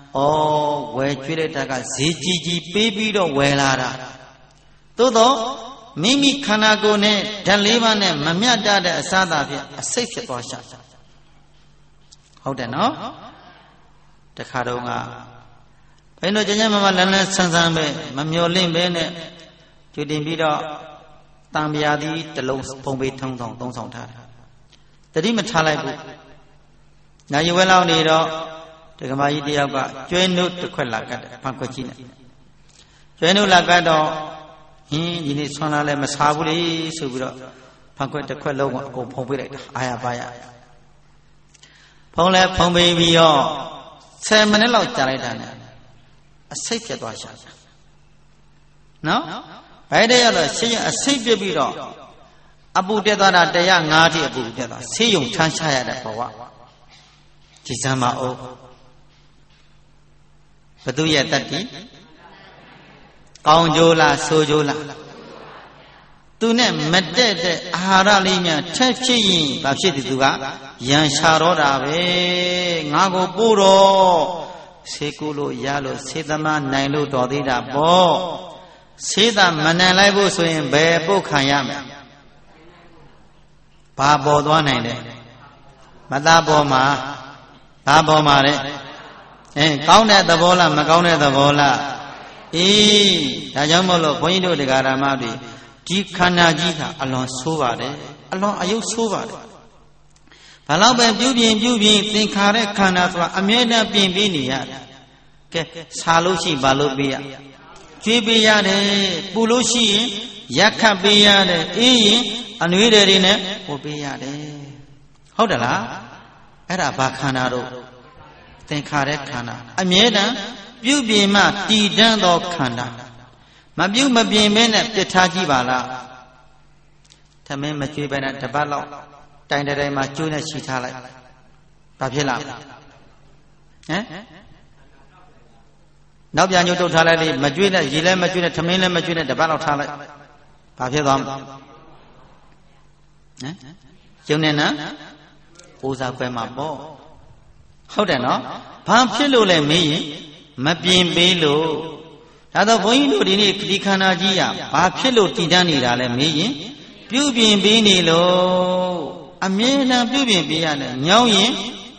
ဩဝယ်ကျွေးတဲ့တက်ကဈေးကြီးကြီးပေးပြီးတော့ဝယ်လာတာသို့တော့မိမိခန္ဓာကိုယ်နဲ့ဓာတ်လေးပါးနဲ့မမျှတတဲ့အစားအသာဖြင့်အစိတ်ဖြစ်သွားရှာဟုတ်တယ်နော်တခါတော့ကဘယ်လိုကြမ်းကြမ်းမမလန်းလန်းဆန်းဆန်းပဲမမျော်လင့်ပဲနဲ့ကျွတင်ပြီးတော့တံပြာသည်တစ်လုံးပုံပေးထုံဆောင်သုံးဆောင်ထားတယ်တတိမထားလိုက်ဘူးညာရွယ်လောက်နေတော့ဒကမာကြီးတယောက်ကကျွဲနှုတ်တစ်ခွက်လာကတ်တယ်ဖန်ခွက်ကြီးနဲ့ကျွဲနှုတ်လာကတ်တော့ဟင်းဒီနေ့ဆွမ်းလာလဲမစားဘူးလေဆိုပြီးတော့ဖန်ခွက်တစ်ခွက်လုံးကအကုန်ဖုံပေးလိုက်တာအာရပါရဖုံလဲဖုံပေးပြီးတော့ဆယ်မိနစ်လောက်ကြာလိုက်တာနဲ့အစိတ်ပြတ်သွားရှာနော်ဘယ်တည်းရတော့ဆေးရုံအစိတ်ပြတ်ပြီးတော့အပူတက်သွားတာတရငါးထိအပူတက်သွားဆေးရုံထမ်းချရတဲ့ဘဝဒီစမ်းမအောင်ဘသူရဲ့တတ်တိကောင်းကြိုးလားဆိုကြိုးလားသူနဲ့မတက်တဲ့အာဟာရလေးများထက်ဖြစ်ရင်ဘာဖြစ်တယ်သူကရန်ရှာတော့တာပဲငါကိုပို့တော့ဆေးကူလို့ရလို့ဆေးသမားနိုင်လို့တော်သေးတာပေါ့ဆေးသာမနိုင်လိုက်ဖို့ဆိုရင်ဘယ်ပုတ်ခံရမလဲဘာပေါ်သွားနိုင်တယ်မသားပေါ်မှာဘာပေါ်မှာလဲအဲကောင်းတဲ့သဘောလားမကောင်းတဲ့သဘောလားအေးဒါကြောင့်မို့လို့ဘုန်းကြီးတို့တရားဓမ္မတွေဒီခန္ဓာကြီးကအလွန်ဆိုးပါတယ်အလွန်အယုတ်ဆိုးပါတယ်ဘာလို့ပဲပြုပြင်ပြုပြင်သင်္ခါရခန္ဓာဆိုတာအမြဲတမ်းပြင်ပြီးနေရတယ်ကဲစားလို့ရှိဘာလို့ပေးရကျွေးပေးရတယ်ပူလို့ရှိရင်ရက်ခတ်ပေးရတယ်အေးရင်အနွေးတွေနဲ့ပို့ပေးရတယ်ဟုတ်တယ်လားအဲ့ဒါဘာခန္ဓာတို့သင်္ခါရခန္ဓာအမြဲတမ်းပြုပြင်မှတည်တံ့သောခန္ဓာမပြုမပြင်မဲနဲ့ပြစ်ထားကြည့်ပါလားသမင်းမကျွေးပဲနဲ့တပတ်လောက်တိုင်တိုင်မှာကျွေးနဲ့ချီထားလိုက်ဘာဖြစ်လားဟမ်နောက်ပြန်ညှို့တုတ်ထားလိုက်လေမကျွေးနဲ့ရေလည်းမကျွေးနဲ့သမင်းလည်းမကျွေးနဲ့တပတ်လောက်ထားလိုက်ဘာဖြစ်သွားမလဲဟမ်ကျုံနေနော်ဥစားခွဲမှာပေါ့ဟုတ်တယ်နော်ဘာဖြစ်လို့လဲမေးရင်မပြင်ပေးလို့ဒါတော့ဘုန်းကြီးတို့ဒီနေ့ဒီခန္ဓာကြီးကဘာဖြစ်လို့တည်တတ်နေတာလဲမေးရင်ပြုပြင်ပေးနေလို့အမြဲတမ်းပြုပြင်ပေးရတယ်ညောင်းရင်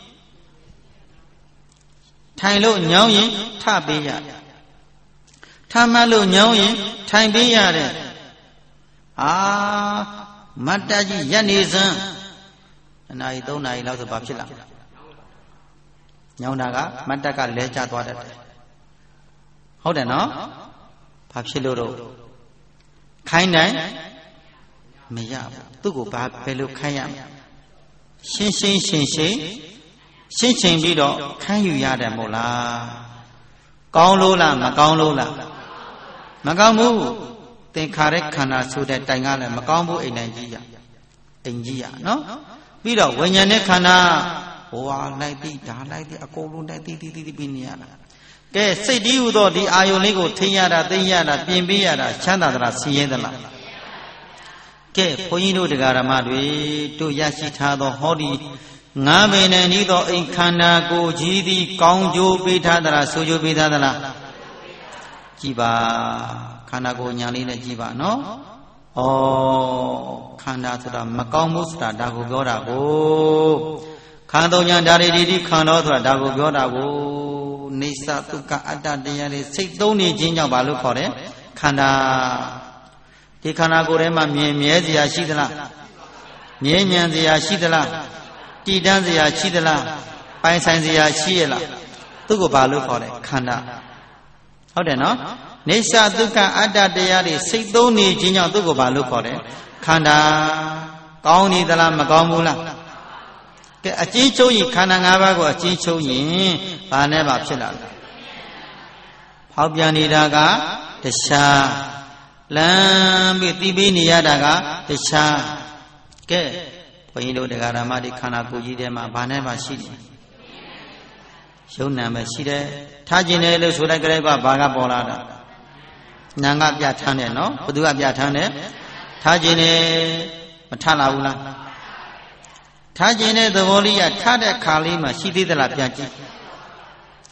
ထိုင်လို့ညောင်းရင်ထပေးရတယ်ထမှတ်လို့ညောင်းရင်ထိုင်ပေးရတယ်အာမတ်တကြီးရက်နေစမ်းအနာရီသုံးနာရီလောက်ဆိုဘာဖြစ်လာညောင်းတာကမတ်တက်ကလဲကျသွားတတ်တယ်ဟုတ်တယ်နော်ဘာဖြစ်လို့တော့ခိုင်းတိုင်းမရဘူးသူ့ကိုဘာပဲလို့ခိုင်းရမလဲရှင်းရှင်းရှင်းရှင်းရှင်းချင်းပြီးတော့ခိုင်းယူရတယ်မို့လားကောင်းလို့လားမကောင်းလို့လားမကောင်းဘူးသင်္ခါရခန္ဓာဆိုတဲ့တိုင်ကလည်းမကောင်းဘူးအိမ်တိုင်းကြီးရအိမ်ကြီးရနော်ပြီးတော့ဝိညာဉ်နဲ့ခန္ဓာဟိုဟာလိုက်ပြီးဒါလိုက်ပြီးအကုန်လုံးတိုက်တီးတီးတီးပြီးနေရတာကဲစိတ်တည်းဟူသောဒီအာယုန်လေးကိုထိရတာသိရတာပြင်ပေးရတာချမ်းသာသလားဆင်းရဲသလားကဲဘုန်းကြီးတို့တရားဓမ္မတွေတို့ရရှိထားသောဟောဒီငါးပင်နဲ့ဤသောအိမ်ခန္ဓာကိုယ်ကြီးသည်ကောင်းကျိုးပေးထားသလားဆိုးကျိုးပေးထားသလားကြည်ပါခန္ဓာကိုယ်ညာလေးနဲ့ကြည်ပါနော်ဩခန္ဓာဆိုတာမကောင်းမှုဆိုတာဒါကိုပြောတာကိုခန္ဓာညာဓာရီဒီခန္ဓာဆိုတာဒါကိုပြောတာကိုနေသဒုက္ခအတ္တတရားတွေစိတ်သုံးနေခြင်းကြောင့်ဘာလို့ခေါ်တယ်ခန္ဓာဒီခန္ဓာကိုယ်ထဲမှာမြင်မြဲစရာရှိသလားမြဲဉဏ်စရာရှိသလားတည်တံ့စရာရှိသလားပိုင်ဆိုင်စရာရှိရလားသူ့ကိုဘာလို့ခေါ်တယ်ခန္ဓာဟုတ်တယ်နော်နေသဒုက္ခအတ္တတရားတွေစိတ်သုံးနေခြင်းကြောင့်သူ့ကိုဘာလို့ခေါ်တယ်ခန္ဓာကောင်းနေသလားမကောင်းဘူးလားကဲအကျဉ်းချုပ်ရင်ခန္ဓာ၅ပါးကိုအကျဉ်းချုပ်ရင်ဘာနဲ့ပါဖြစ်လာလဲဖောက်ပြန်နေတာကတရားလမ်းပြီးတီးပြီးနေရတာကတရားကဲဘုန်းကြီးတို့တရားဓမ္မတွေခန္ဓာကိုယ်ကြီးထဲမှာဘာနဲ့ပါရှိတယ်ယုံနာပဲရှိတယ်ထားခြင်းတယ်လို့ဆိုလိုက်ကြတဲ့ကဘာကပေါ်လာတာနာငါပြထမ်းတယ်နော်ဘသူကပြထမ်းတယ်ထားခြင်းတယ်မထလာဘူးလားထားခြင်းတဲ့သဘောလေးကထားတဲ့ခါလေးမှာရှိသေးသလားပြန်ကြည့်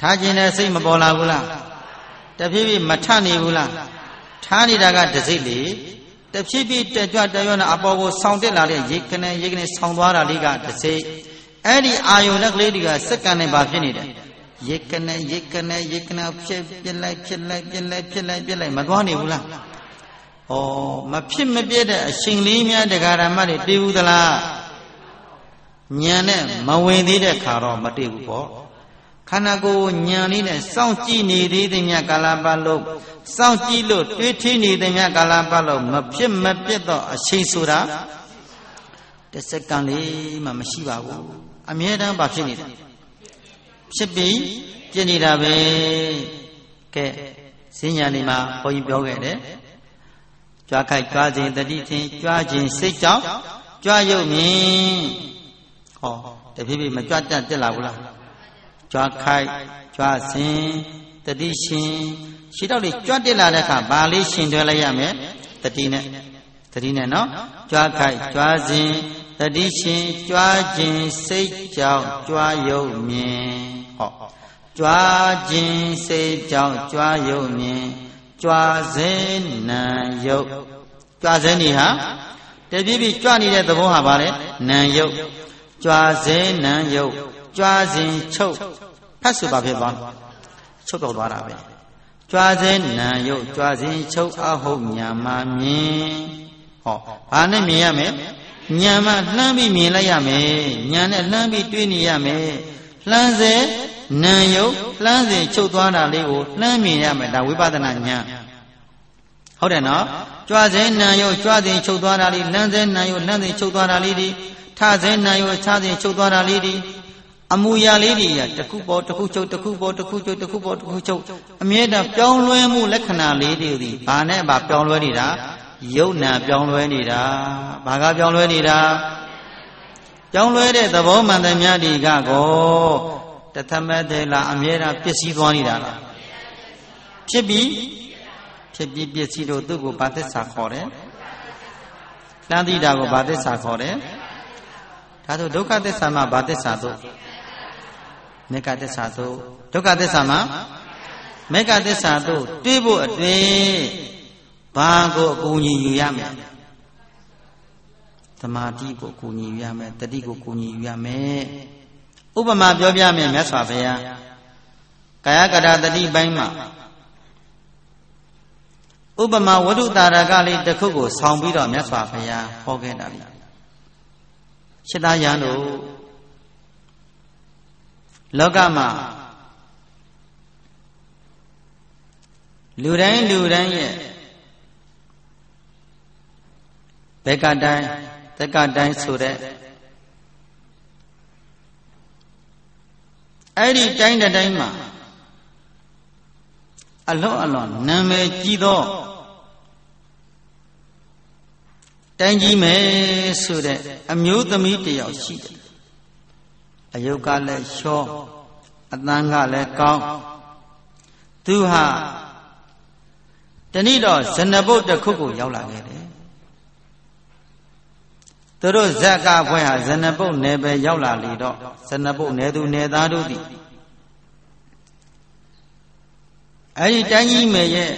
ထားခြင်းနဲ့စိတ်မပေါ်လာဘူးလားတဖြည်းဖြည်းမထနေဘူးလားထားနေတာကတစိတ်လေတဖြည်းဖြည်းတက်ကြွတက်ရွံ့အပေါ်ကိုဆောင်းတက်လာတဲ့ရေကနေရေကနေဆောင်းသွားတာလေးကတစိတ်အဲ့ဒီအာယုန်လက်ကလေးတွေကစက္ကန့်နဲ့ပါဖြစ်နေတယ်ရေကနေရေကနေရေကနေဖြစ်ပြစ်လိုက်ဖြစ်လိုက်ပြစ်လိုက်ဖြစ်လိုက်ပြစ်လိုက်မသွားနေဘူးလားဩမဖြစ်မပြည့်တဲ့အရှင်လေးများတရားဓမ္မတွေတည်ဘူးသလားဉာဏ်နဲ့မဝင်သေးတဲ့ခါတော့မတည်ဘူးပေါ့ခန္ဓာကိုယ်ဉာဏ်လေးနဲ့စောင့်ကြည့်နေသေးတဲ့မြတ်ကာလပတ်လုံးစောင့်ကြည့်လို့တွေးထီးနေတဲ့မြတ်ကာလပတ်လုံးမဖြစ်မပြည့်တော့အချိန်ဆိုတာတစ်စက္ကန့်လေးမှမရှိပါဘူးအမြဲတမ်းပါဖြစ်နေတာဖြစ်ပြီးပြည့်နေတာပဲကဲစဉ္ညာနေမှာဘုန်းကြီးပြောခဲ့တယ်ကြွားခိုက်ကြွားခြင်းတတိချင်းကြွားခြင်းစိတ်ကြောင့်ကြွားရုပ်မြင်ဟောတဖြည်းဖြည်းမကြွတတ်တက်လာဘူးလားကြွားခိုက်ကြွားစဉ်တတိရှင်ရှိတော့လေကြွတက်လာတဲ့အခါဘာလေးရှင်တွဲလိုက်ရမယ်တတိနဲ့တတိနဲ့နော်ကြွားခိုက်ကြွားစဉ်တတိရှင်ကြွားခြင်းစိတ်ကြောင့်ကြွားရုပ်မြင်ဟောကြွားခြင်းစိတ်ကြောင့်ကြွားရုပ်မြင်ကြွားစေနံယုတ်ကြွားစေနေဟာတပြည့်ပြည့်ကြွနေတဲ့သဘောဟာပါလေနံယုတ်ကြွားစေနံယုတ်ကြွားစဉ်ချုပ်ဖတ်ဆိုပါဖြစ်ပါချုပ်တော့သွားတာပဲကြွားစေနံယုတ်ကြွားစဉ်ချုပ်အဟုတ်ညာမမြင်ဟောဘာနဲ့မြင်ရမလဲညာမလှမ်းပြီးမြင်လိုက်ရမယ်ညာနဲ့လှမ်းပြီးတွေးနေရမယ်လှမ်းစေနံယုတ်လှမ်းစဉ်ချုပ်သွားတာလေးကိုလှမ်းမြင်ရမယ်ဒါဝိပဿနာဉာဏ်ဟုတ်တယ်နော်ကြွားစေနံယုတ်ကြွားစဉ်ချုပ်သွားတာလေးလှမ်းစေနံယုတ်လှမ်းစဉ်ချုပ်သွားတာလေးဒီထစေနံယုတ်ခြားစဉ်ချုပ်သွားတာလေးဒီအမူအရာလေးတွေတခုပေါ်တခုချုပ်တခုပေါ်တခုချုပ်တခုပေါ်တခုချုပ်အမြဲတမ်းပြောင်းလဲမှုလက္ခဏာလေးတွေဒီဘာနဲ့ဘာပြောင်းလဲနေတာယုတ်နာပြောင်းလဲနေတာဘာကပြောင်းလဲနေတာပြောင်းလဲတဲ့သဘောမှန်တဲ့များဒီကကိုတသမတ်သေးလားအမြဲတမ်းပစ္စည်းသွားနေတာလားဖြစ်ပြီးဖြစ်ပြီးပစ္စည်းတို့သူ့ကိုဘာသစ္စာခေါ်တယ်လှမ်းသိတာကိုဘာသစ္စာခေါ်တယ်ဒါဆိုဒုက္ခသစ္စာမှာဘာသစ္စာတို့မေဃသစ္စာတို့ဒုက္ခသစ္စာမှာမေဃသစ္စာတို့တွေးဖို့အတွင်းဘာကိုအကူအညီယူရမလဲသမာဓိကိုအကူအညီယူရမယ်တတိကိုအကူအညီယူရမယ်ဥပမာပြောပြမယ်မြတ်စွာဘုရားကာယကတတတိပိုင်းမှာဥပမာဝတ္ထုတာရကလေးတစ်ခုကိုဆောင်းပြီးတော့မြတ်စွာဘုရားဟောခဲ့တာလေရှင်းသားရန်တို့လောကမှာလူတိုင်းလူတိုင်းရဲ့ဘက်ကတိုင်းတက်ကတိုင်းဆိုတဲ့အဲ့ဒီတိုင်းတိုင်းမှာအလွန်အလွန်နာမည်ကြီးသောတိုင်းကြီးမယ်ဆိုတဲ့အမျိုးသမီးတယောက်ရှိတယ်အယုတ်ကလည်းလျှောအသံကလည်းကောင်းသူဟာတဏိတော့ဇဏဘုတ်တစ်ခုကိုရောက်လာခဲ့တယ်သူတို့ဇက်ကဘွဲဟာဇဏဘုတ်နယ်ပဲရောက်လာလေတော့ဇဏဘုတ်နယ်သူနယ်သားတို့သည်အဲဒီတိုင်းကြီးမယ်ရဲ့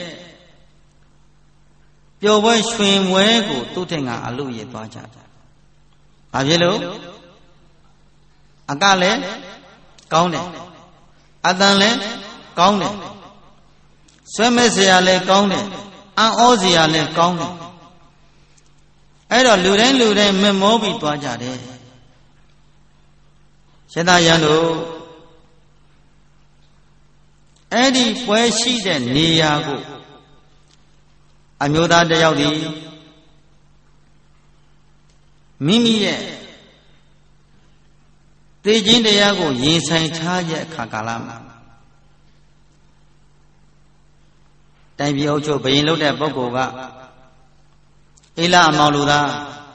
ပျော်ပွဲရွှင်ပွဲကိုသူ့ထင်ကအလို့ရသွားကြတယ်။ဘာဖြစ်လို့အကလည်းကောင်းတယ်အတန်လည်းကောင်းတယ်ဆွဲမဲ့စရာလည်းကောင်းတယ်အံ့ဩစရာလည်းကောင်းတယ်အဲ့တော့လူတိုင်းလူတိုင်းမမောပြီးသွားကြတယ်ရှင်သာရန်တို့အဲ့ဒီပွဲရှိတဲ့နေရာကိုအမျိုးသားတစ်ယောက်ဒီမိမိရဲ့သေခြင်းတရားကိုရင်ဆိုင်ထားရဲ့အခါကာလမှာတိုင်ပြည်အုပ်ချုပ်ဘယင်လုပ်တဲ့ပုဂ္ဂိုလ်ကအေလအမောင်လူသား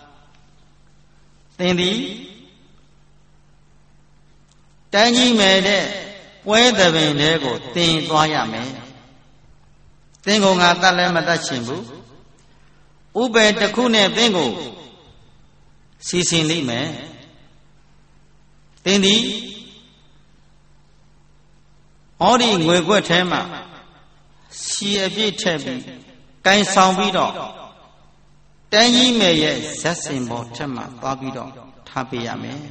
သင်သည်တိုင်းကြီးမယ်တဲ့ပွဲသဘင်လေးကိုသင်သွားရမယ်သင်ကိုငါတတ်လည်းမတတ်ချင်ဘူးဥပ္ပေတစ်ခုနဲ့သင်ကိုစီစဉ်လိမ့်မယ်သင်သည်ဩဒီငွေကွက်ထဲမှာစီအပြည့်ထည့်ပြီးကိုင်ဆောင်ပြီးတော့တန်းကြီးမယ်ရဲ့ဇက်စင်ပေါ်ထက်မှသွားပြီးတော့ထားပေးရမယ်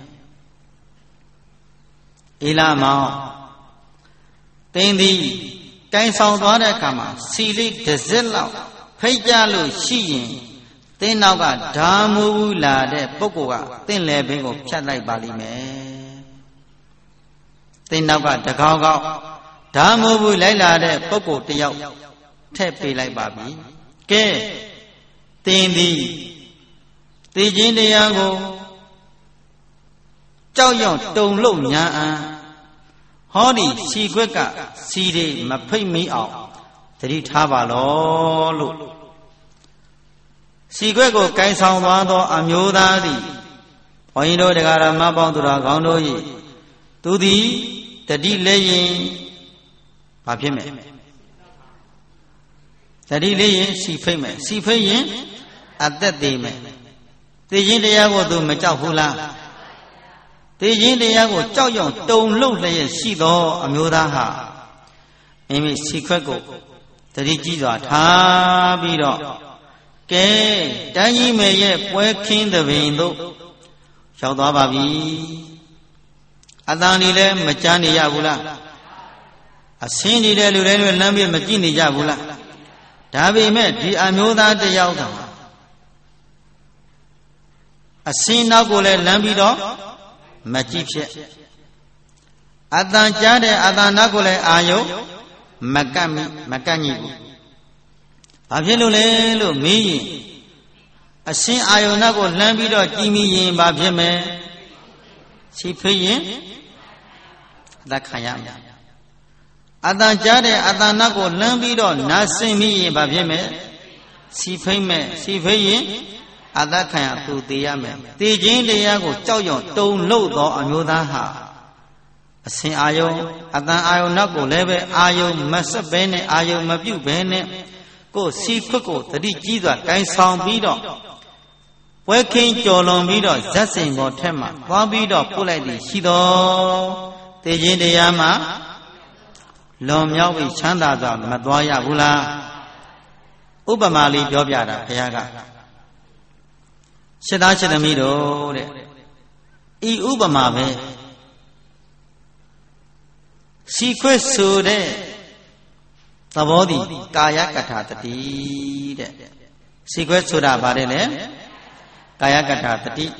အေလာမောင်တင်းသည်ကိုင်ဆောင်သွားတဲ့အခါမှာစီလေးတစ်စက်လောက်ဖိတ်ကြလို့ရှိရင်တင်းနောက်ကဓာမူဘူးလာတဲ့ပုဂ္ဂိုလ်ကတင်းလေဘင်းကိုဖြတ်လိုက်ပါလိမ့်မယ်တင်းနောက်ကတကောက်ကောက်ဓာမူဘူးလိုက်လာတဲ့ပုဂ္ဂိုလ်တယောက်ထည့်ပေးလိုက်ပါပြီကဲတင်းသည်သိခြင်းတရားကိုကြောက်ရွံ့တုန်လှုပ်ညာအံဟောဒီစီခွက်ကစီတွေမဖိတ်မိအောင်သတိထားပါလောလို့စီခွက်ကိုကိုင်ဆောင်သွားသောအမျိုးသားသည်ဘုန်းကြီးတို့တရားဓမ္မပေါင်းသူတော်ကောင်းတို့၏သူသည်တတိလည်းရင်ဘာဖြစ်မယ်တတိလည်းရင်စီဖိတ်မယ်စီဖိတ်ရင်အသက်သေးမယ်သိခြင်းတရားကိုသူမကြောက်ဘူးလားသိခြင်းတရားကိုကြောက်ရွံ့တုန်လှုပ်လျက်ရှိသောအမျိုးသားဟာမိမိစီခွက်ကိုတတိကြီးစွာထားပြီးတော့ကဲတန်းကြီးမယ်ရဲ့ပွဲခင်းသဘင်တို့ရောက်သွားပါပြီအတန်ဒီလည်းမကြားနေရဘူးလားအစင်းနေတဲ့လူတိုင်းတွေလမ်းပြမကြည့်နေကြဘူးလားဒါပေမဲ့ဒီအမျိုးသားတယောက်ကအစင်းနောက်ကိုလည်းလမ်းပြီးတော့မကြည့်ဖြစ်အတန်ကြားတဲ့အတန်နောက်ကိုလည်းအာယုမကတ်မိမကတ်ညိဘူးဘာဖြစ်လို့လဲလို့မေးရင်အစင်းအာယုနောက်ကိုလှမ်းပြီးတော့ကြည့်မိရင်ဘာဖြစ်မယ်စီဖိရင်အသက်ခံရမယ်အတန်ကြားတဲ့အတန်နောက်ကိုလှမ်းပြီးတော့နားဆင်မိရင်ဘာဖြစ်မယ်စီဖိမယ်စီဖိရင်အသက်ခံရသူသေးရမယ်သေခြင်းတရားကိုကြောက်ရွံ့တုန်လှုပ်သောအမျိုးသားဟာအစင်အာယုံအတန်အာယုံနောက်ကိုလည်းပဲအာယုံမဆက်ဘဲနဲ့အာယုံမပြုတ်ဘဲနဲ့ကိုစီခွတ်ကိုတတိကြီးစွာကိုင်ဆောင်ပြီးတော့ပွဲခင်းကြော်လွန်ပြီးတော့ဇက်စင်ပေါ်ထက်မှသွားပြီးတော့ပို့လိုက်သည်ရှိတော်သေခြင်းတရားမှာလွန်မြောက်ပြီးချမ်းသာစွာမသွားရဘူးလားဥပမာလေးပြောပြတာဘုရားကရှစ်သားရှစ်သမီးတို့တဲ့ဤဥပမာပဲစီခွတ်ဆိုတဲ့သဘောတည်ကာယကထာတတိတဲ့စီခွတ်ဆိုတာဗါတယ်လေကာယကထာတတိ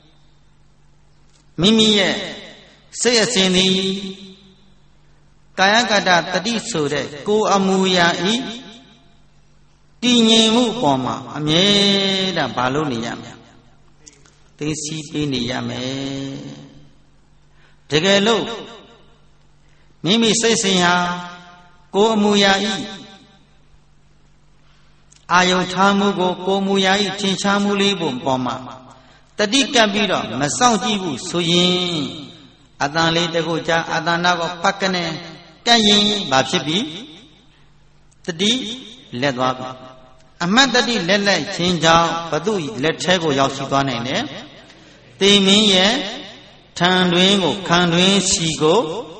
မိမိရဲ့စိတ်အစဉ်သည်ကာယကထာတတိဆိုတဲ့ကိုယ်အမူအရာဤတည်ငြိမ်မှုပေါ်မှာအမြဲတမ်းဘာလို့နေရမလဲသိစီပေးနေရမယ်တကယ်လို့မိမိစိတ်စဉ်ဟာကိုယ်အမူအရာဤအာယုထားမှုကိုကိုယ်မူအရာဤထင်ရှားမှုလေးပုံပေါ်မှာတတိကပ်ပြီးတော့မစောင့်ကြည့်ဘူးဆိုရင်အတန်လေးတခုကြာအတန်နာကိုပတ်ကနေကပ်ရင်ဘာဖြစ်ပြီတတိလက်သွားပြီအမှတ်တတိလက်လက်ချင်းကြောင့်ဘသူလက်ထဲကိုရောက်ရှိသွားနိုင်တယ်တေမင်းရဲ့ထံတွင်ကိုခံတွင်စီကို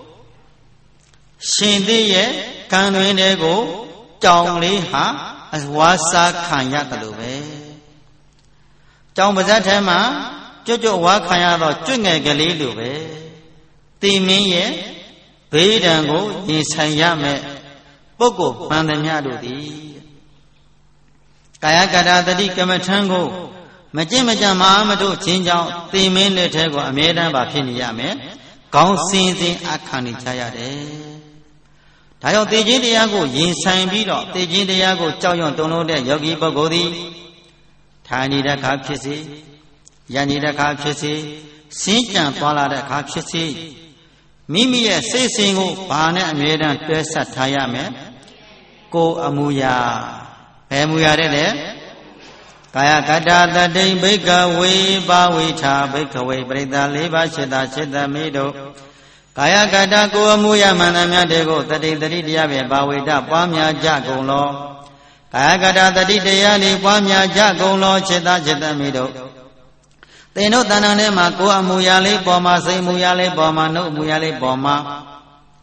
ရှင်သေးရဲ့ခံတွင်တဲ့ကိုကြောင်လေးဟာအဝါစာခံရတယ်လို့ပဲကြောင်ပါဇက်ထဲမှာကျွတ်ကျွတ်ဝါခံရတော့ကျွတ်ငယ်ကလေးလိုပဲတေမင်းရဲ့ဘေးဒဏ်ကိုရင်ဆိုင်ရမယ်ပုဂ္ဂိုလ်မှန်သမျှတို့သည်ကာယကတာတတိကမ္မထံကိုမကျင့်မကြံမအားမတို့ခြင်းကြောင့်သေမင်းလက်ထဲကိုအမြဲတမ်းပါဖြစ်နေရမယ်။ခေါင်းစင်းစင်းအခါနေကြရတယ်။ဒါကြောင့်သေခြင်းတရားကိုရင်ဆိုင်ပြီးတော့သေခြင်းတရားကိုကြောက်ရွံ့တုန်လှုပ်တဲ့ယောဂီပုဂ္ဂိုလ်သည်ထိုင်နေတဲ့အခါဖြစ်စေ၊ရနေတဲ့အခါဖြစ်စေ၊စင်းကြံသွားလာတဲ့အခါဖြစ်စေမိမိရဲ့စိတ်စဉ်ကိုဘာနဲ့အမြဲတမ်းတွဲဆက်ထားရမယ်။ကိုယ်အမူအရာဘယ်မူရတဲ့လဲကာယကတာတတိဘိကဝေပါဝိထာဘိကဝေပရိသလေးပါးစေတစေတမိတို့ကာယကတာကိုအမူအရာမှန်သမျှတွေကိုတတိတတိတရားဖြင့်ပါဝိတပွားများကြကုန်လောကာယကတာတတိတရားလေးပွားများကြကုန်လောစေတစေတမိတို့သင်တို့တဏ္ဍာထဲမှာကိုယ်အမူအရာလေးပေါ်မှာစိတ်အမူအရာလေးပေါ်မှာနှုတ်အမူအရာလေးပေါ်မှာ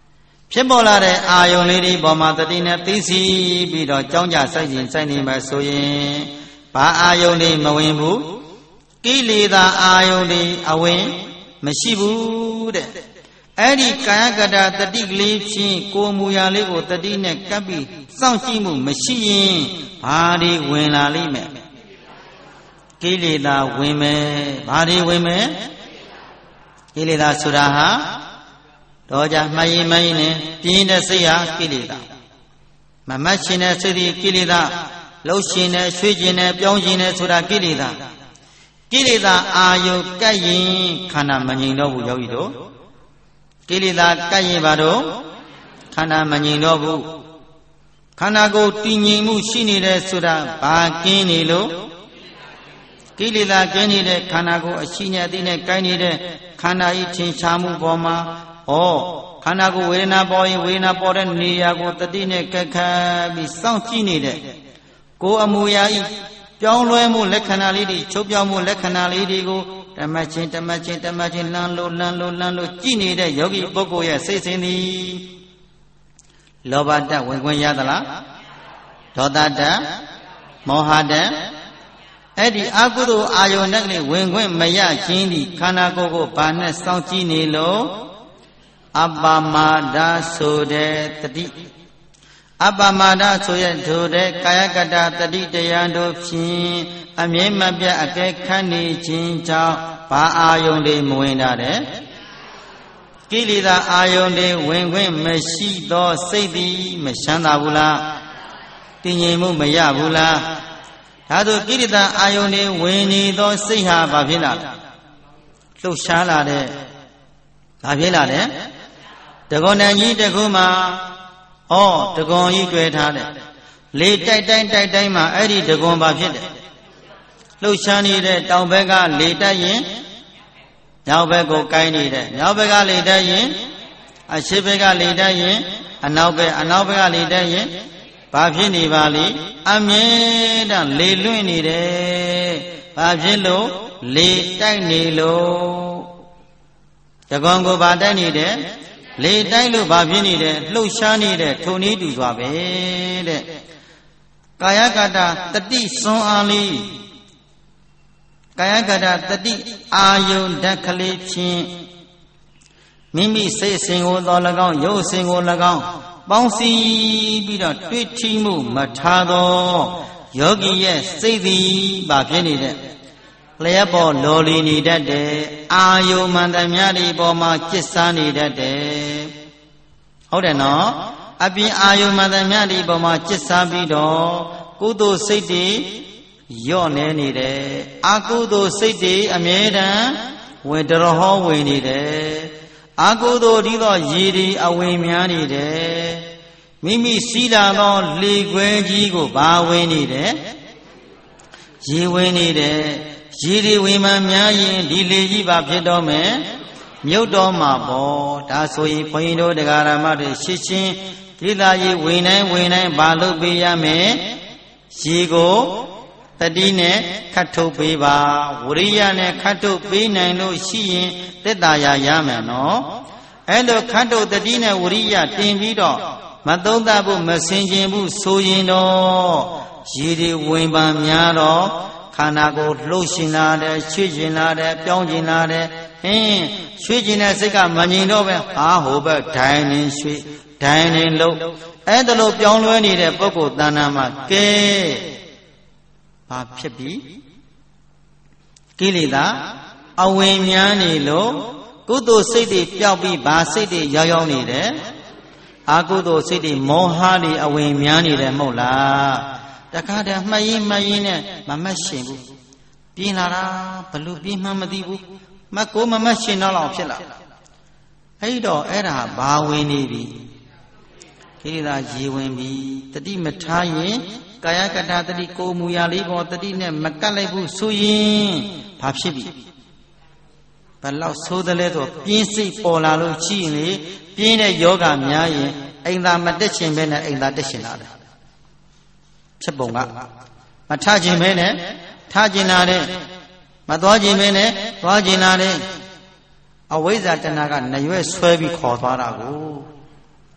ဖြစ်ပေါ်လာတဲ့အာယုံလေးတွေပေါ်မှာတတိနဲ့သိစီပြီးတော့ကြောင်းကြစိုက်ခြင်းစိုက်နေမှာဆိုရင်ဘာအာယုံတွေမဝင်ဘူးကိလေသာအာယုံတွေအဝင်မရှိဘူးတဲ့အဲ့ဒီကာယကတာတတိကလေးဖြင့်ကိုယ်မူရာလေးကိုတတိနဲ့ကပ်ပြီးစောင့်ကြည့်မှုမရှိရင်ဘာတွေဝင်လာလိမ့်မယ်ကိလေသာဝင်မယ်ဘာတွေဝင်မယ်ကိလေသာဆိုတာဟာတော့ကြမှတ်ရင်မှတ်ရင်နဲ့ပြင်းတဲ့စိတ်ဟာကိလေသာမမတ်ရှင်တဲ့စိတ်ဒီကိလေသာလှုပ်ရှင်တဲ့ရွှေ့ခြင်းနဲ့ပြောင်းခြင်းနဲ့ဆိုတာကိလေသာကိလေသာအာယုကပ်ရင်ခန္ဓာမငြိမ်တော့ဘူးယောဂီတို့ကိလေသာကပ်ရင်ဘာတော့ခန္ဓာမငြိမ်တော့ဘူးခန္ဓာကိုယ်တည်ငြိမ်မှုရှိနေတဲ့ဆိုတာဘာကင်းနေလို့ကိလေသာကင်းနေတဲ့ခန္ဓာကိုယ်အရှိနဲ့အသိနဲ့ကိုင်းနေတဲ့ခန္ဓာဤထင်ရှားမှုပေါ်မှာဩခန္ဓာကိုယ်ဝေဒနာပေါ်ရင်ဝေဒနာပေါ်တဲ့နေရာကိုတတိနဲ့ကက်ခတ်ပြီးစောင့်ကြည့်နေတဲ့ကိုယ်အမူအရာဤပြောင်းလဲမှုလက္ခဏာလေးတွေချုပ်ပြောင်းမှုလက္ခဏာလေးတွေကိုဓမ္မချင်းဓမ္မချင်းဓမ္မချင်းလမ်းလို့လမ်းလို့လမ်းလို့ကြည့်နေတဲ့ယောဂီပုဂ္ဂိုလ်ရဲ့စိတ်စဉ်သည်လောဘတဝင်ခွင့်ရသလားဒေါသတမောဟတအဲ့ဒီအကုသိုလ်အာယုန်နဲ့ကလေးဝင်ခွင့်မရခြင်းဒီခန္ဓာကိုယ်ကိုဘာနဲ့စောင့်ကြည့်နေလို့အပ္ပမာဒဆိုတဲ့တတိအပ္ပမာဒဆိုရထိုတဲ့ကာယကတတတိတရားတို့ဖြင့်အမြဲမပြတ်အကဲခတ်နေခြင်းကြောင့်ဘာအာယုန်တွေမဝင်တာတဲ့ကိလေသာအာယုန်တွေဝင်ခွင့်မရှိသောစိတ်သည်မချမ်းသာဘူးလားတည်ငြိမ်မှုမရဘူးလားဒါဆိုကိလေသာအာယုန်တွေဝင်နေသောစိတ်ဟာဘာဖြစ်လာလှုပ်ရှားလာတဲ့ဘာဖြစ်လာလဲတကွန်တန်ကြီးတစ်ခုမှာဩတကွန်ကြီးတွေ့ထားတယ်လေတိုက်တိုင်းတိုက်တိုင်းမှာအဲ့ဒီတကွန်ဘာဖြစ်တယ်လှုပ်ရှားနေတဲ့တောင်ဘက်ကလေတိုက်ရင်မြောက်ဘက်ကိုကိုင်းနေတယ်မြောက်ဘက်ကလေတိုက်ရင်အရှေ့ဘက်ကလေတိုက်ရင်အနောက်ဘက်အနောက်ဘက်ကလေတိုက်ရင်ဘာဖြစ်နေပါလိအမြဲတမ်းလေလွင့်နေတယ်ဘာဖြစ်လို့လေတိုက်နေလို့တကွန်ကိုဘာတိုက်နေတယ်လေတိုက်လို့ဘာဖြစ်နေတယ်လှုပ်ရှားနေတဲ့ထုံနည်းတူစွာပဲတဲ့ကာယကတတတိစွန်အားလေးကာယကတတတိအာယုန်ဓာတ်ကလေးဖြင့်မိမိစိတ်အစဉ်ကိုသော၎င်းရုပ်အစဉ်ကို၎င်းပေါင်းစည်းပြီးတော့တွေ့ထိမှုမထားသောယောဂီရဲ့စိတ်သည်ဘာဖြစ်နေတဲ့လျက်ပေါ်လော်လီနေတတ်တယ်အာယုမှန်သမျှဒီပေါ်မှာကျစ်စားနေတတ်တယ်ဟုတ်တယ်နော်အပြင်အာယုမှန်သမျှဒီပေါ်မှာကျစ်စားပြီးတော့ကုသိုလ်စိတ်တွေညော့နေနေတယ်အကုသိုလ်စိတ်တွေအမြဲတမ်းဝင်တရဟောဝင်နေတယ်အကုသိုလ်ဒီသောရည်ဒီအဝင်များနေတယ်မိမိစီးလာသောလေခွဲကြီးကိုဘာဝင်နေတယ်ရေဝင်နေတယ်ရေဒီဝိမာန်များရင်ဒီလေကြီးပါဖြစ်တော့မယ်မြုပ်တော့မှာပေါ့ဒါဆိုရင်ဘုန်းကြီးတို့တရားဓမ္မတွေရှင်းရှင်းဒီသာရေဝင်တိုင်းဝင်တိုင်းဘာလုပ်ပေးရမယ်ရေကိုတတိနဲ့ခတ်ထုတ်ပေးပါဝရိယနဲ့ခတ်ထုတ်ပေးနိုင်လို့ရှိရင်သက်သာရရမယ်နော်အဲ့လိုခတ်ထုတ်တတိနဲ့ဝရိယတင်ပြီးတော့မသုံးသပ်ဖို့မစင်ကျင်ဘူးဆိုရင်တော့ရေဒီဝင်ပါများတော့ခန္ဓာကိုယ်လှုပ်ရှင်လာတယ်ချွေ့ရှင်လာတယ်ပြောင်းရှင်လာတယ်ဟင်းရွှေ့ခြင်းတဲ့စိတ်ကမငြိမ်တော့ပဲဟာဟိုဘက်ဒိုင်းနေရွှေ့ဒိုင်းနေလို့အဲ့ဒါလိုပြောင်းလဲနေတဲ့ပုဂ္ဂိုလ်တဏ္ဍာမှာကဲဘာဖြစ်ပြီကိလေသာအဝင်များနေလို့ကုသိုလ်စိတ်တွေပျောက်ပြီးဘာစိတ်တွေရောက်ရောက်နေတယ်အကုသိုလ်စိတ်တွေမောဟတွေအဝင်များနေတယ်မဟုတ်လားတခါတည်းမှတ်ရင်မှတ်ရင်နဲ့မမတ်ရှင်ဘူးပြင်းလာတာဘလို့ပြင်းမှမသိဘူးမကိုမမတ်ရှင်တော့လောက်ဖြစ်လာအဲ့တော့အဲ့ဒါဘာဝင်နေပြီကိလေသာရေဝင်ပြီတတိမထားရင်ကာယကတတတိကိုမူရာလေးပေါ်တတိနဲ့မကတ်လိုက်ဘူးဆိုရင်ဘာဖြစ်ပြီဘလောက်ဆိုးတယ်လဲဆိုပြင်းစိတ်ပေါ်လာလို့ရှိရင်လေပြင်းတဲ့ယောဂများရင်အိမ်သာမတက်ချင်ပဲနဲ့အိမ်သာတက်ချင်လာတယ်ဖြစ်ပုံကမထခြင်းပဲနဲ့ထခြင်းလာတဲ့မသွားခြင်းပဲနဲ့သွားခြင်းလာတဲ့အဝိဇ္ဇာတဏှာကနရွဲ့ဆွဲပြီးခေါ်သွားတာကို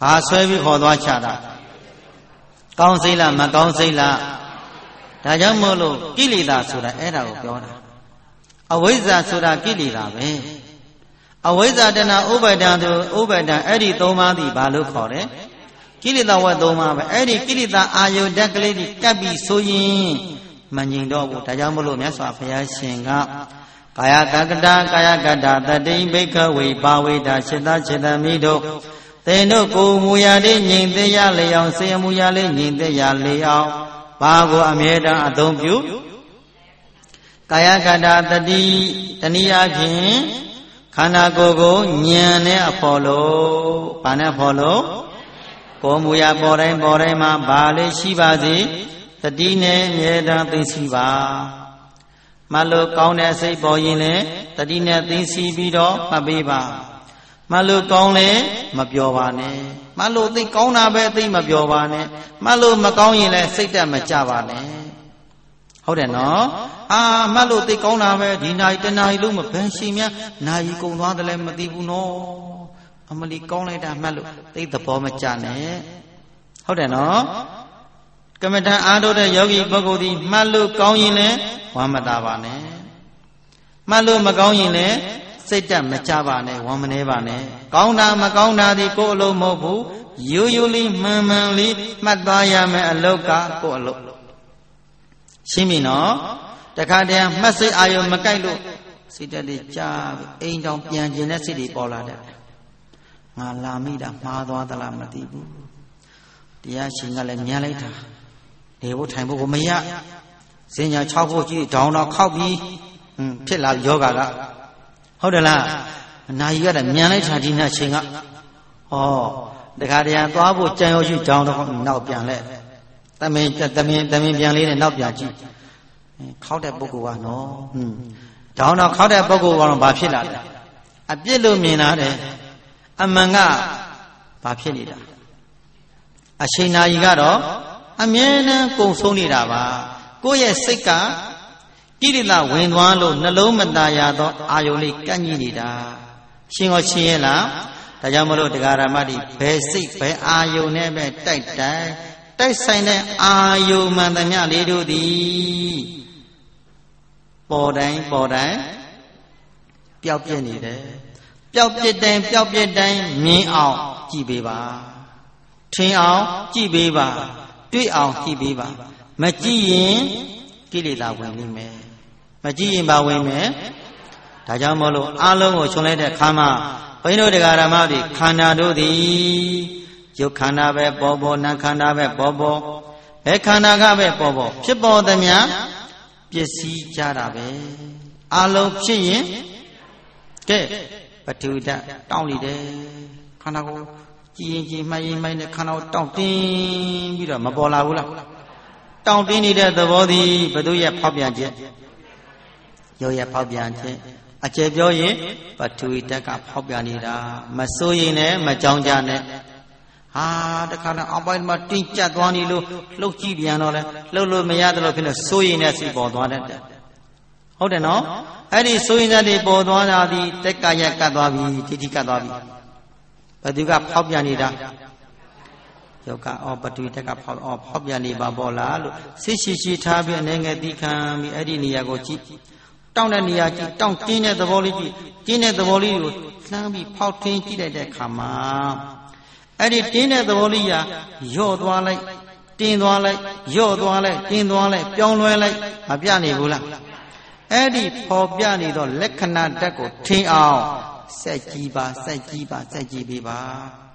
ဘာဆွဲပြီးခေါ်သွားချတာကောင်းစိတ်လားမကောင်းစိတ်လားဒါကြောင့်မို့လို့ကိလေသာဆိုတာအဲ့ဒါကိုပြောတာအဝိဇ္ဇာဆိုတာကိလေသာပဲအဝိဇ္ဇာတဏဥပါဒံသူဥပါဒံအဲ့ဒီသုံးပါးသည်ဘာလို့ခေါ်တယ်ကိလေသာဝတ်သုံးပါးပဲအဲ့ဒီကိလေသာအာယုဓာတ်ကလေးတွေကပ်ပြီးဆိုရင်မငြိမ်တော့ဘူးဒါကြောင့်မို့လို့မြတ်စွာဘုရားရှင်ကကာယတက္ကတာကာယကတ္တာတတိဘိက္ခဝေပါဝေတာစေတစေတမိတို့သင်တို့ကိုမူရာလေးငြိမ်သက်ရလျောင်းစေမူရာလေးငြိမ်သက်ရလျောင်းဘာကိုအမြဲတမ်းအသုံးပြုကာယကတ္တာတတိတနည်းအားဖြင့်ခန္ဓာကိုယ်ကိုဉာဏ်နဲ့အဖို့လို့ဘာနဲ့ဖို့လို့ကိုမူရာပေါ်တိုင်းပေါ်တိုင်းမှာဘာလေးရှိပါစေတတိနဲ့အမြဲတမ်းသိရှိပါမလို့ကောင်းတဲ့စိတ်ပေါ်ရင်လည်းတတိနဲ့သိရှိပြီးတော့မှတ်ပေးပါမလို့ကောင်းလဲမပြောပါနဲ့မလို့သိကောင်းတာပဲသိမပြောပါနဲ့မလို့မကောင်းရင်လည်းစိတ်တက်မကြပါနဲ့ဟုတ်တယ်နော်အာမလို့သိကောင်းတာပဲဒီနိုင်တနာရီလုံးမဘယ်ရှိမြနိုင်ကုံသွားတယ်လည်းမသိဘူးနော်အမလီကောင်းလိုက်တာမှတ်လို့သိသဘောမကျနဲ့ဟုတ်တယ်နော်ကမ္မဋ္ဌာန်းအားထုတ်တဲ့ယောဂီပုဂ္ဂိုလ်ဒီမှတ်လို့ကောင်းရင်လည်းဝမ်းမသာပါနဲ့မှတ်လို့မကောင်းရင်လည်းစိတ်တက်မကြပါနဲ့ဝမ်းမနေပါနဲ့ကောင်းတာမကောင်းတာဒီကိုယ်အလုံးမဟုတ်ဘူးရိုးရိုးလေးမှန်မှန်လေးမှတ်သားရမယ်အလုတ်ကကိုယ်အလုတ်ရှင်းပြီနော်တခါတည်းမှတ်စိတ်အာယုံမကြိုက်လို့စိတ်တက်လေးကြားပြီးအိမ်တောင်ပြန်ကျင်တဲ့စိတ်တွေပေါ်လာတယ်ငါလာမိတာမှားသွားသလားမသိဘူးတရားရှင်ကလည်းမြန်လိုက်တာနေဖို့ထိုင်ဖို့ကိုမရစင်ညာ၆ဖို့ကြီးဒေါင်းတော့ခောက်ပြီးဖြစ်လာယောဂကဟုတ်တယ်လားအနာကြီးကလည်းမြန်လိုက်တာဒီနေ့ချိန်ကဟောတခါတည်းသွားဖို့ကြံရောရှိဒေါင်းတော့နောက်ပြန်လဲတမင်တမင်တမင်ပြန်လေးနဲ့နောက်ပြန်ကြည့်ခောက်တဲ့ပုဂ္ဂိုလ်ကနော်ဟွန်းဒေါင်းတော့ခောက်တဲ့ပုဂ္ဂိုလ်ကတော့ဘာဖြစ်လာလဲအပြစ်လို့မြင်လာတယ်အမှန်ကဘာဖြစ်နေတာအချိန်နာကြီးကတော့အမြဲတမ်းကုံဆုံးနေတာပါကိုယ့်ရဲ့စိတ်ကကိရိတာဝင်သွားလို့နှလုံးမသားရသောအာယုန်လေးကန့်ညိနေတာရှင်ရောရှင်ရဲ့လားဒါကြောင့်မလို့တရားဓမ္မတွေဘယ်စိတ်ဘယ်အာယုန်နဲ့ပဲတိုက်တိုက်တိုက်ဆိုင်တဲ့အာယုန်မှန်သမျှလေးတို့သည်ပေါ်တိုင်းပေါ်တိုင်းပျောက်ပြက်နေတယ်ပျောက်ပြက်တိုင်းပျောက်ပြက်တိုင်းမြင်အောင်ကြည့်ပေးပါထင်အောင်ကြည့်ပေးပါတွေ့အောင်ကြည့်ပေးပါမကြည့်ရင်ကိလေသာဝင်နေမယ်မကြည့်ရင်ပါဝင်မယ်ဒါကြောင့်မို့လို့အလုံးကိုခြုံလိုက်တဲ့အခါမှာဘုန်းကြီးတို့တရားဓမ္မတွေခန္ဓာတို့သည်ရုပ်ခန္ဓာပဲပေါ်ပေါ်နာခန္ဓာပဲပေါ်ပေါ်ဘယ်ခန္ဓာကပဲပေါ်ပေါ်ဖြစ်ပေါ်သမျှပစ္စည်းကြတာပဲအလုံးဖြစ်ရင်ကဲပထဝီဓာတ်တောင်းလိုက်တယ်ခန္ဓာကိုကြည်ရင်ကြည်မှတ်ရင်မှတ်နဲ့ခန္ဓာကိုတောင့်တင်းပြီးတော့မပေါ်လာဘူးလားတောင့်တင်းနေတဲ့သဘောသည်ဘယ်သူရဲ့ဖောက်ပြန်ချက်ရုပ်ရဲ့ဖောက်ပြန်ချက်အကျယ်ပြောရင်ပထဝီဓာတ်ကဖောက်ပြန်နေတာမစိုးရင်လည်းမကြောင်းကြနဲ့ဟာတခါတော့အောက်ပိုင်းမှာတင်းကျပ်သွားနေလို့လှုပ်ကြည့်ပြန်တော့လဲလှုပ်လို့မရတယ်လို့ဖြစ်နေစိုးရင်လည်းစိတ်ပေါ်သွားတတ်တယ်ဟုတ်တယ်နော်အဲ့ဒီစိုးရင်တဲ့တွေပေါ်သွားတာဒီတက်ကရက်ကတ်သွားပြီတိတိကတ်သွားပြီဘယ်သူကဖောက်ပြန်နေတာယောကအော်ပထဝီဓာတ်ကဖောက်အော်ဖောက်ပြန်နေပါပေါ်လားလို့စိတ်ရှိရှိထားပြီးအနေငယ်သီးခံပြီးအဲ့ဒီနေရာကိုကြည့်တောင့်တဲ့နေရာကြည့်တောင့်တင်းတဲ့သဘောလေးကြည့်တင်းတဲ့သဘောလေးကိုလှမ်းပြီးဖောက်ထင်းကြည့်လိုက်တဲ့အခါမှာအဲ့ဒီတင်းတဲ့သဘောလေးကယော့သွားလိုက်တင်းသွားလိုက်ယော့သွားလိုက်တင်းသွားလိုက်ပြောင်းလဲလိုက်မပြနေဘူးလားအဲ့ဒီပေါ်ပြနေတော့လက္ခဏာဓာတ်ကိုထင်အောင်စက်ကြည့်ပါစက်ကြည့်ပါစက်ကြည့်ပေးပါ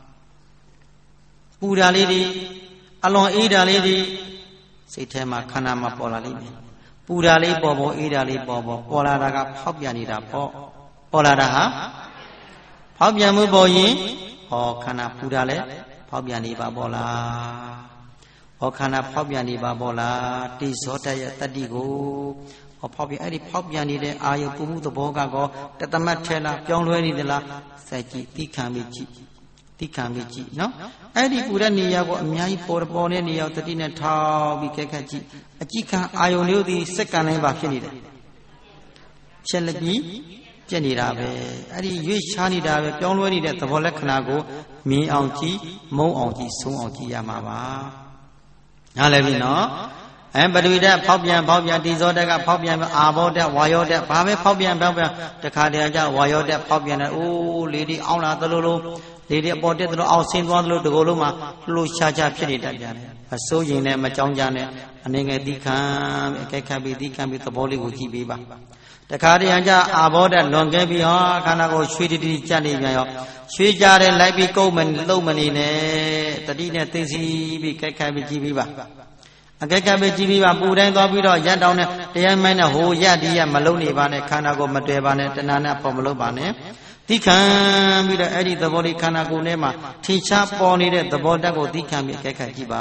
ပူတာလေးတွေအလွန်အေးတာလေးတွေစိတ်ထဲမှာခန္ဓာမှာပေါ်လာလိမ့်မယ်ပူတာလေးပေါ်ပေါ်အေးတာလေးပေါ်ပေါ်ပေါ်လာတာကဖောက်ပြန်နေတာပေါ့ပေါ်လာတာဟာဖောက်ပြန်မှုပေါ်ရင်ဟောခန္ဓာပူတာလဲဖောက်ပြန်နေပါပေါ်လားဟောခန္ဓာဖောက်ပြန်နေပါပေါ်လားတိဇောတရဲ့တတ္တိကိုဟောဖောက်ပြန်အဲ့ဒီဖောက်ပြန်နေတဲ့အာယုပူမှုသဘောကောတသမတ်ထဲလားပြောင်းလဲနေသလားစက်ကြည့်တိခံပြီးကြည့်တိခံပြီးကြည့်နော်အဲ့ဒီပူတဲ့နေရာကိုအများကြီးပေါ်ပေါ်တဲ့နေရာတတိနဲ့ထောက်ပြီးခက်ခက်ကြည့်အကြည့်ခံအာယုမျိုးသည်စက္ကန့်တိုင်းပါဖြစ်နေတယ်ချက်လက်ပြီးပြက်နေတာပဲအဲ့ဒီရွေ့ချားနေတာပဲပြောင်းလဲနေတဲ့သဘောလက္ခဏာကိုမြင်အောင်ကြည့်မုံအောင်ကြည့်ဆုံးအောင်ကြည့်ရမှာပါနားလည်ပြီနော်အဲပထဝီဓာတ်ဖောက်ပြန်ဖောက်ပြန်တိဇောဓာတ်ကဖောက်ပြန်အာဘောဓာတ်ဝါယောဓာတ်ဘာပဲဖောက်ပြန်ဖောက်ပြန်တခါတည်းကျဝါယောဓာတ်ဖောက်ပြန်တယ်အိုးလေဒီအောင်းလာသလိုလိုလေဒီအပေါ်တက်သလိုအောက်ဆင်းသွားသလိုတကောလုံးမှာလှူရှားချဖြစ်နေတတ်ကြတယ်အစိုးရင်နဲ့မကြောင်းကြနဲ့အနေငယ်သီးခံအကြိုက်ခတ်ပြီးသီးခံပြီးသဘောလေးကိုကြည့်ပေးပါတခါတည်းကျအာဘောဓာတ်လွန်ခဲ့ပြီးဟောခန္ဓာကိုယ်ရွှေတီတီကြက်နေပြန်ရောရွှေကြတဲ့လိုက်ပြီးကုတ်မလုံးမနေနဲ့တတိနဲ့သိစီပြီးကြိုက်ခတ်ပြီးကြည့်ပေးပါအကဲကပဲကြည့်ပြီးပါပူတိုင်းသွားပြီးတော့ရက်တောင်းနဲ့တရားမိုင်းနဲ့ဟိုရက်ဒီရက်မလုံးနေပါနဲ့ခန္ဓာကိုယ်မတွေ့ပါနဲ့တဏှာနဲ့ပေါ်မလုံးပါနဲ့သိခံပြီးတော့အဲ့ဒီသဘောလေးခန္ဓာကိုယ်ထဲမှာထင်ရှားပေါ်နေတဲ့သဘောတက်ကိုသိခံပြီးအကဲခတ်ကြည့်ပါ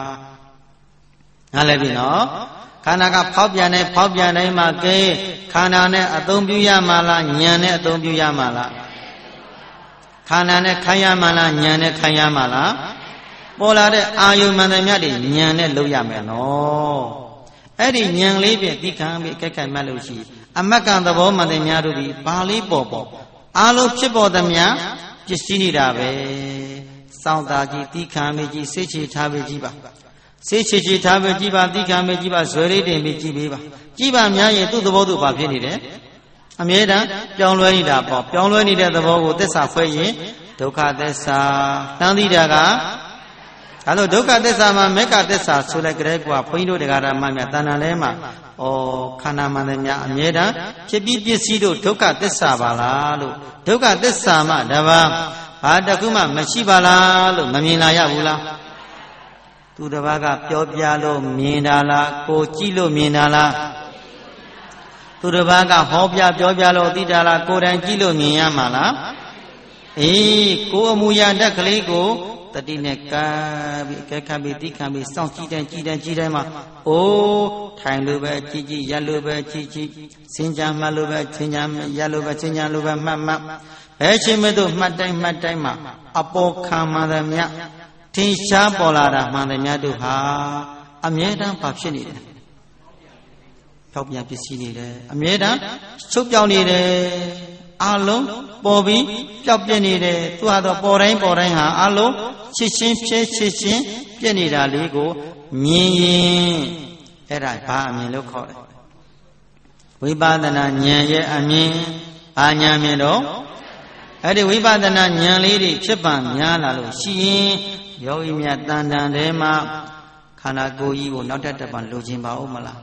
နားလည်ပြီနော်ခန္ဓာကဖောက်ပြန်နေဖောက်ပြန်တိုင်းမှာကဲခန္ဓာနဲ့အသုံးပြုရမှာလားဉာဏ်နဲ့အသုံးပြုရမှာလားခန္ဓာနဲ့ခံရမှာလားဉာဏ်နဲ့ခံရမှာလားပေါ်လာတဲ့အာယုမှန်တယ်မြတ်တွေဉာဏ်နဲ့လုပ်ရမယ်နော်အဲ့ဒီဉာဏ်လေးဖြင့်သိခံပြီးအကဲခတ်မှတ်လို့ရှိအမက်ကံသဘောမှန်တယ်များတို့ဒီဘာလေးပေါ်ပေါ်အာလုံးဖြစ်ပေါ်သမျှပစ္စည်းနေတာပဲစောင့်တာကြည့်သိခံပြီးကြည့်စိတ်ချထားပြီးကြည့်ပါစိတ်ချချထားပြီးကြည့်ပါသိခံပြီးကြည့်ပါဇွဲလေးတင်ပြီးကြည့်ပေးပါကြည့်ပါများရင်သူ့သဘောသူဘာဖြစ်နေတယ်အမြဲတမ်းပြောင်းလဲနေတာပေါ့ပြောင်းလဲနေတဲ့သဘောကိုသစ္စာဖွဲ့ရင်ဒုက္ခသစ္စာတန်သိတာကဒါလို့ဒုက္ခသစ္စာမှာမေက္ခသစ္စာဆိုလိုက်ကြတဲ့ကွာဘုန်းကြီးတို့တရားဓမ္မများတဏ္ဍာလဲမှာဩခန္ဓာမှန်တယ်များအမြဲတမ်းဖြစ်ပြီးပစ္စည်းတို့ဒုက္ခသစ္စာပါလားလို့ဒုက္ခသစ္စာမှတပါးဘာတခုမှမရှိပါလားလို့မမြင်လာရဘူးလားသူတစ်ပါးကပြောပြလို့မြင်တာလားကိုကြည့်လို့မြင်တာလားသူတစ်ပါးကဟောပြပြောပြလို့သိတာလားကိုယ်တိုင်ကြည့်လို့မြင်ရမှာလားအေးကိုအမူအရာတက်ကလေးကိုတတိနဲ့ကပ်ပြီးအကဲခတ်ပြီးသိခံပြီးစောင့်ကြည့်တဲ့ကြည့်တဲ့ကြည့်တဲ့မှာအိုးထိုင်လို့ပဲကြည့်ကြည့်ရက်လို့ပဲကြည့်ကြည့်စင်ကြံမှတ်လို့ပဲစင်ကြံရက်လို့ပဲစင်ကြံလို့ပဲမှတ်မှတ်ဘယ်ချိန်မှတို့မှတ်တိုင်းမှတ်တိုင်းမှာအပေါ်ခံမှန်သမျှထင်ရှားပေါ်လာတာမှန်သမျှတို့ဟာအမြဲတမ်းဘာဖြစ်နေတယ်ဖြောက်ပြန်ပစ္စည်းနေတယ်အမြဲတမ်းချုပ်ပြောင်းနေတယ်အလုံးပေါ်ပြီးပျောက်ပြက်နေတယ်သူဟာတော့ပေါ်တိုင်းပေါ်တိုင်းဟာအလုံးချစ်ချင်းဖြဲချစ်ချင်းပြက်နေတာလေးကိုမြင်ရင်အဲ့ဒါဘာအမြင်လို့ခေါ်တယ်ဝိပဿနာဉာဏ်ရဲ့အမြင်ဘာဉာဏ်မြင်တော့အဲ့ဒီဝိပဿနာဉာဏ်လေးတွေဖြစ်ပံများလာလို့ရှိရင်ယောဂီများတန်တန်ထဲမှာခန္ဓာကိုယ်ကြီးကိုနောက်ထပ်တစ်ပံလိုချင်ပါဦးမလား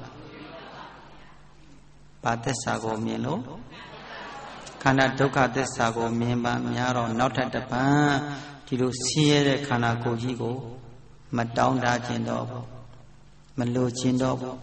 ဘာသစ္စာကိုမြင်လို့ခန္ဓာဒုက္ခသစ္စာကိုမြင်ပါများတော့နောက်ထပ်တစ်ပံဒီလိုဆင်းရဲတဲ့ခန္ဓာကိုယ်ကြီးကိုမတောင်းတခြင်းတော့ဘူးမလိုခြင်းတော့ဘူး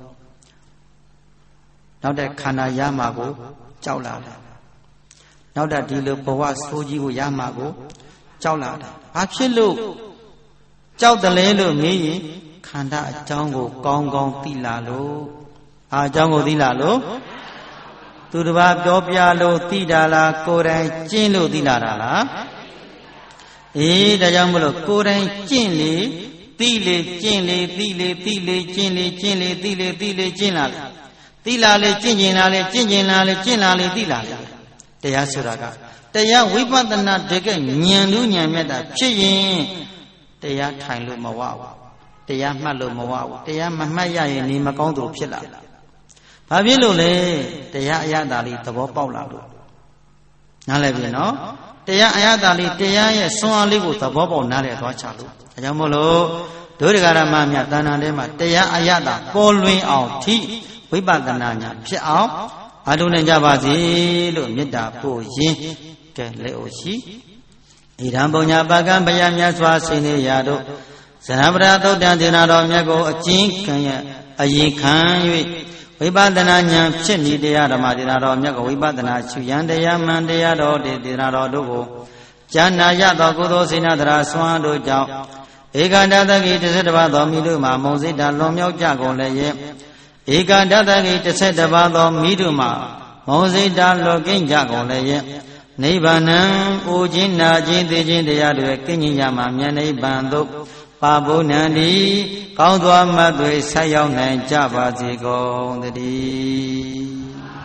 နောက်တဲ့ခန္ဓာရမှာကိုကြောက်လာတယ်နောက်တဲ့ဒီလိုဘဝဆိုးကြီးကိုရမှာကိုကြောက်လာတယ်ဘာဖြစ်လို့ကြောက်တယ်လဲလို့မေးရင်ခန္ဓာအကြောင်းကိုကောင်းကောင်းသိလာလို့အားအကြောင်းကိုသိလာလို့သူတစ်ပါးပြောပြလို့သိတာလားကိုယ်တိုင်ကျင့်လို့သိလာတာလားအေးဒါကြောင့်မလို့ကိုယ်တိုင်ကျင့်လေသိလေကျင့်လေသိလေသိလေကျင့်လေကျင့်လေသိလေသိလေကျင့်လာလေသိလာလေကျင့်ကျင်လာလေကျင့်ကျင်လာလေကျင့်လာလေသိလာလေတရားဆိုတာကတရားဝိပဿနာတကယ်ဉာဏ်လို့ဉာဏ်မြတ်တာဖြစ်ရင်တရားထိုင်လို့မဝဘူးတရားမှတ်လို့မဝဘူးတရားမမှတ်ရရင်နေမကောင်းသူဖြစ်လာဘာဖြစ်လို့လဲတရားအရသာလေးသဘောပေါက်လာလို့နားလည်ပြီနော်တရားအရသာလေးတရားရဲ့ဆွမ်းအားလေးကိုသဘောပေါက်နားလည်သွားချလို့အဲကြောင့်မို့လို့ဒုဒကာရမမြတ်တဏ္ဍာထဲမှာတရားအရသာပေါ်လွင်အောင်ထိဝိပဿနာညာဖြစ်အောင်အားထုတ်နိုင်ကြပါစေလို့မေတ္တာပို့ရင်းကဲလက်အိုရှိဣဒံပုညပါကံဗျာမြတ်စွာစိနေရာတို့ဇနပရာသုတ်တံဒေနာတော်မြတ်ကိုအကျဉ်းခံရအရင်ခံ၍ဝိပဿနာဉာဏ်ဖြစ်နေတရားဓမ္မဒေနာတော်မြတ်ကိုဝိပဿနာရှုရန်တရားမှန်တရားတော်ဒေနာတော်တို့ကိုဉာဏ်နာရသောကုသိုလ်စေနာတရာဆွမ်းတို့ကြောင့်ဧကတတကိတစ်ဆက်တစ်ပါးသောမိတို့မှာမုံစိတ်တာလွန်မြောက်ကြကုန်လည်းရဲ့ဧကတတကိတစ်ဆက်တစ်ပါးသောမိတို့မှာမုံစိတ်တာလွန်ကင်းကြကုန်လည်းရဲ့နိဗ္ဗာန်အိုခြင်းနာခြင်းသိခြင်းတရားတွေကင်းခြင်းကြမှာမြတ်နိဗ္ဗာန်သို့ပါဘုဏ္ဏံဒီကောင်းစွာမှတ်သွေဆက်ရောက်နိုင်ကြပါစေကုန်သတည်း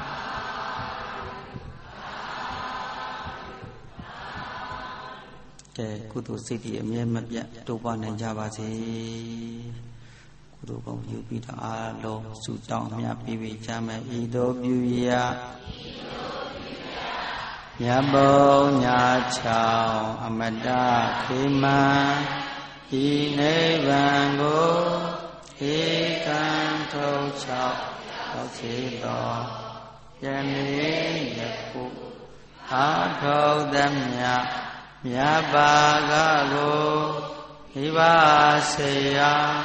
ကကဲကုသိုလ်စိတ်တွေအမြဲမပြတ်တိုးပွားနိုင်ကြပါစေကုသိုလ်ကောင်းပြုပြီးတော့အားလုံးဆုတောင်းမြတ်ပြီးပြီကြမယ်ဤသို့ပြုရမြတ်ဘုံညာချောင်းအမတခေမံဤနိဗ္ဗာန်ကိုဧကံထုံချောက်ရောက်စေတော်ယနေ့ယခုအားထုတ်သမျှမြတ်ဘာကကိုဤပါစေယ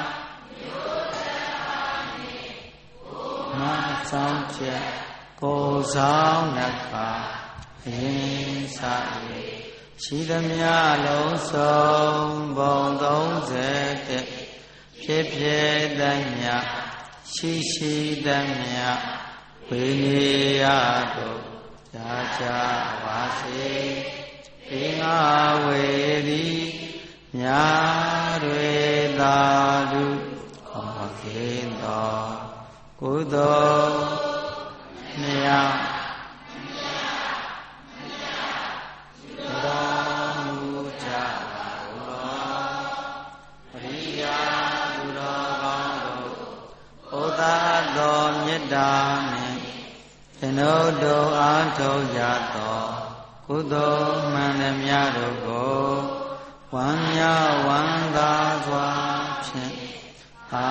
မဆောင်ချက်ကိုဆောင်နှခါအင်းစာရှိသမျှလုံးစုံဘုံသုံးဆယ်တဲ့ဖြစ်ဖြစ်သမျှရှိရှိသမျှဝိနည်းရတို့ကြာကြာပါစေဒီငါဝေသည်မြာတွေသာလူခေါ်ခေတော်ကုသိုလ်မြတ်တော်မူကြပါတော်ပရိယာသူတော်ကောင်းတို့ဩသာတော်မေတ္တာနှင့်ကျွန်ုပ်တို့အားထုတ်ကြသောကုသိုလ်မှန်သမျှတို့ကိုဝမ်းမြောက်ဝမ်းသာစွာဖြင့်အာ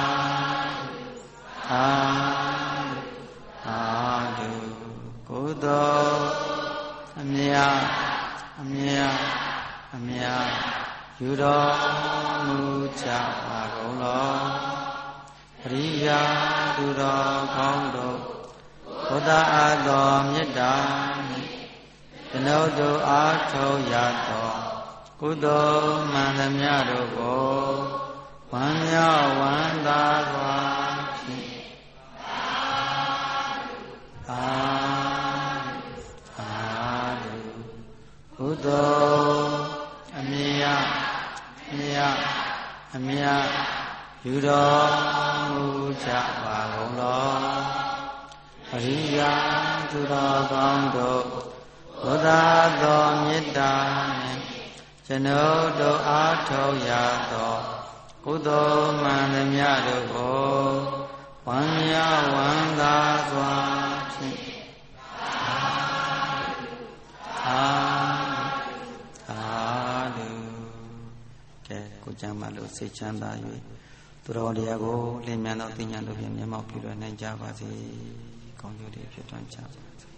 အာအာတုကုသိုလ်အမြတ်အမြတ်အမြတ်ယူတော်မူကြပါကုန်လောပရိယာသူတော်ကောင်းတို့ဘုဒ္ဓအားတော်မေတ္တာကျွန်ုပ်တို့အားထုတ်ရသောကုသိုလ်မှန်သမျှတို့ကိုဝမ်းမြောက်ဝမ်းသာစွာဖြင့်အာအာကုသိုလ်အမြတ်အမြတ်အမြတ်ယူတော်မူကြပါကုန်လောအရိယာသူတော်ကောင်းတို့ဘုရားတော်မေတ္တာနှင့်ကျွန်ုပ်တို့အားထုတ်ရသောကုသိုလ်မှန်သမျှတို့ကိုဝမ်းမြောက်ဝမ်းသာစွာဖြင့်အာအာတုကဲကိုကျမ်းမာလို့စိတ်ချမ်းသာ၍သူတော်တရားကိုလင်းမြန်သောသိဉာဏ်တို့ဖြင့်မျက်မှောက်ပြုနိုင်ကြပါစေကောင်းကျိုးတွေဖြစ်ထွန်းကြပါစေ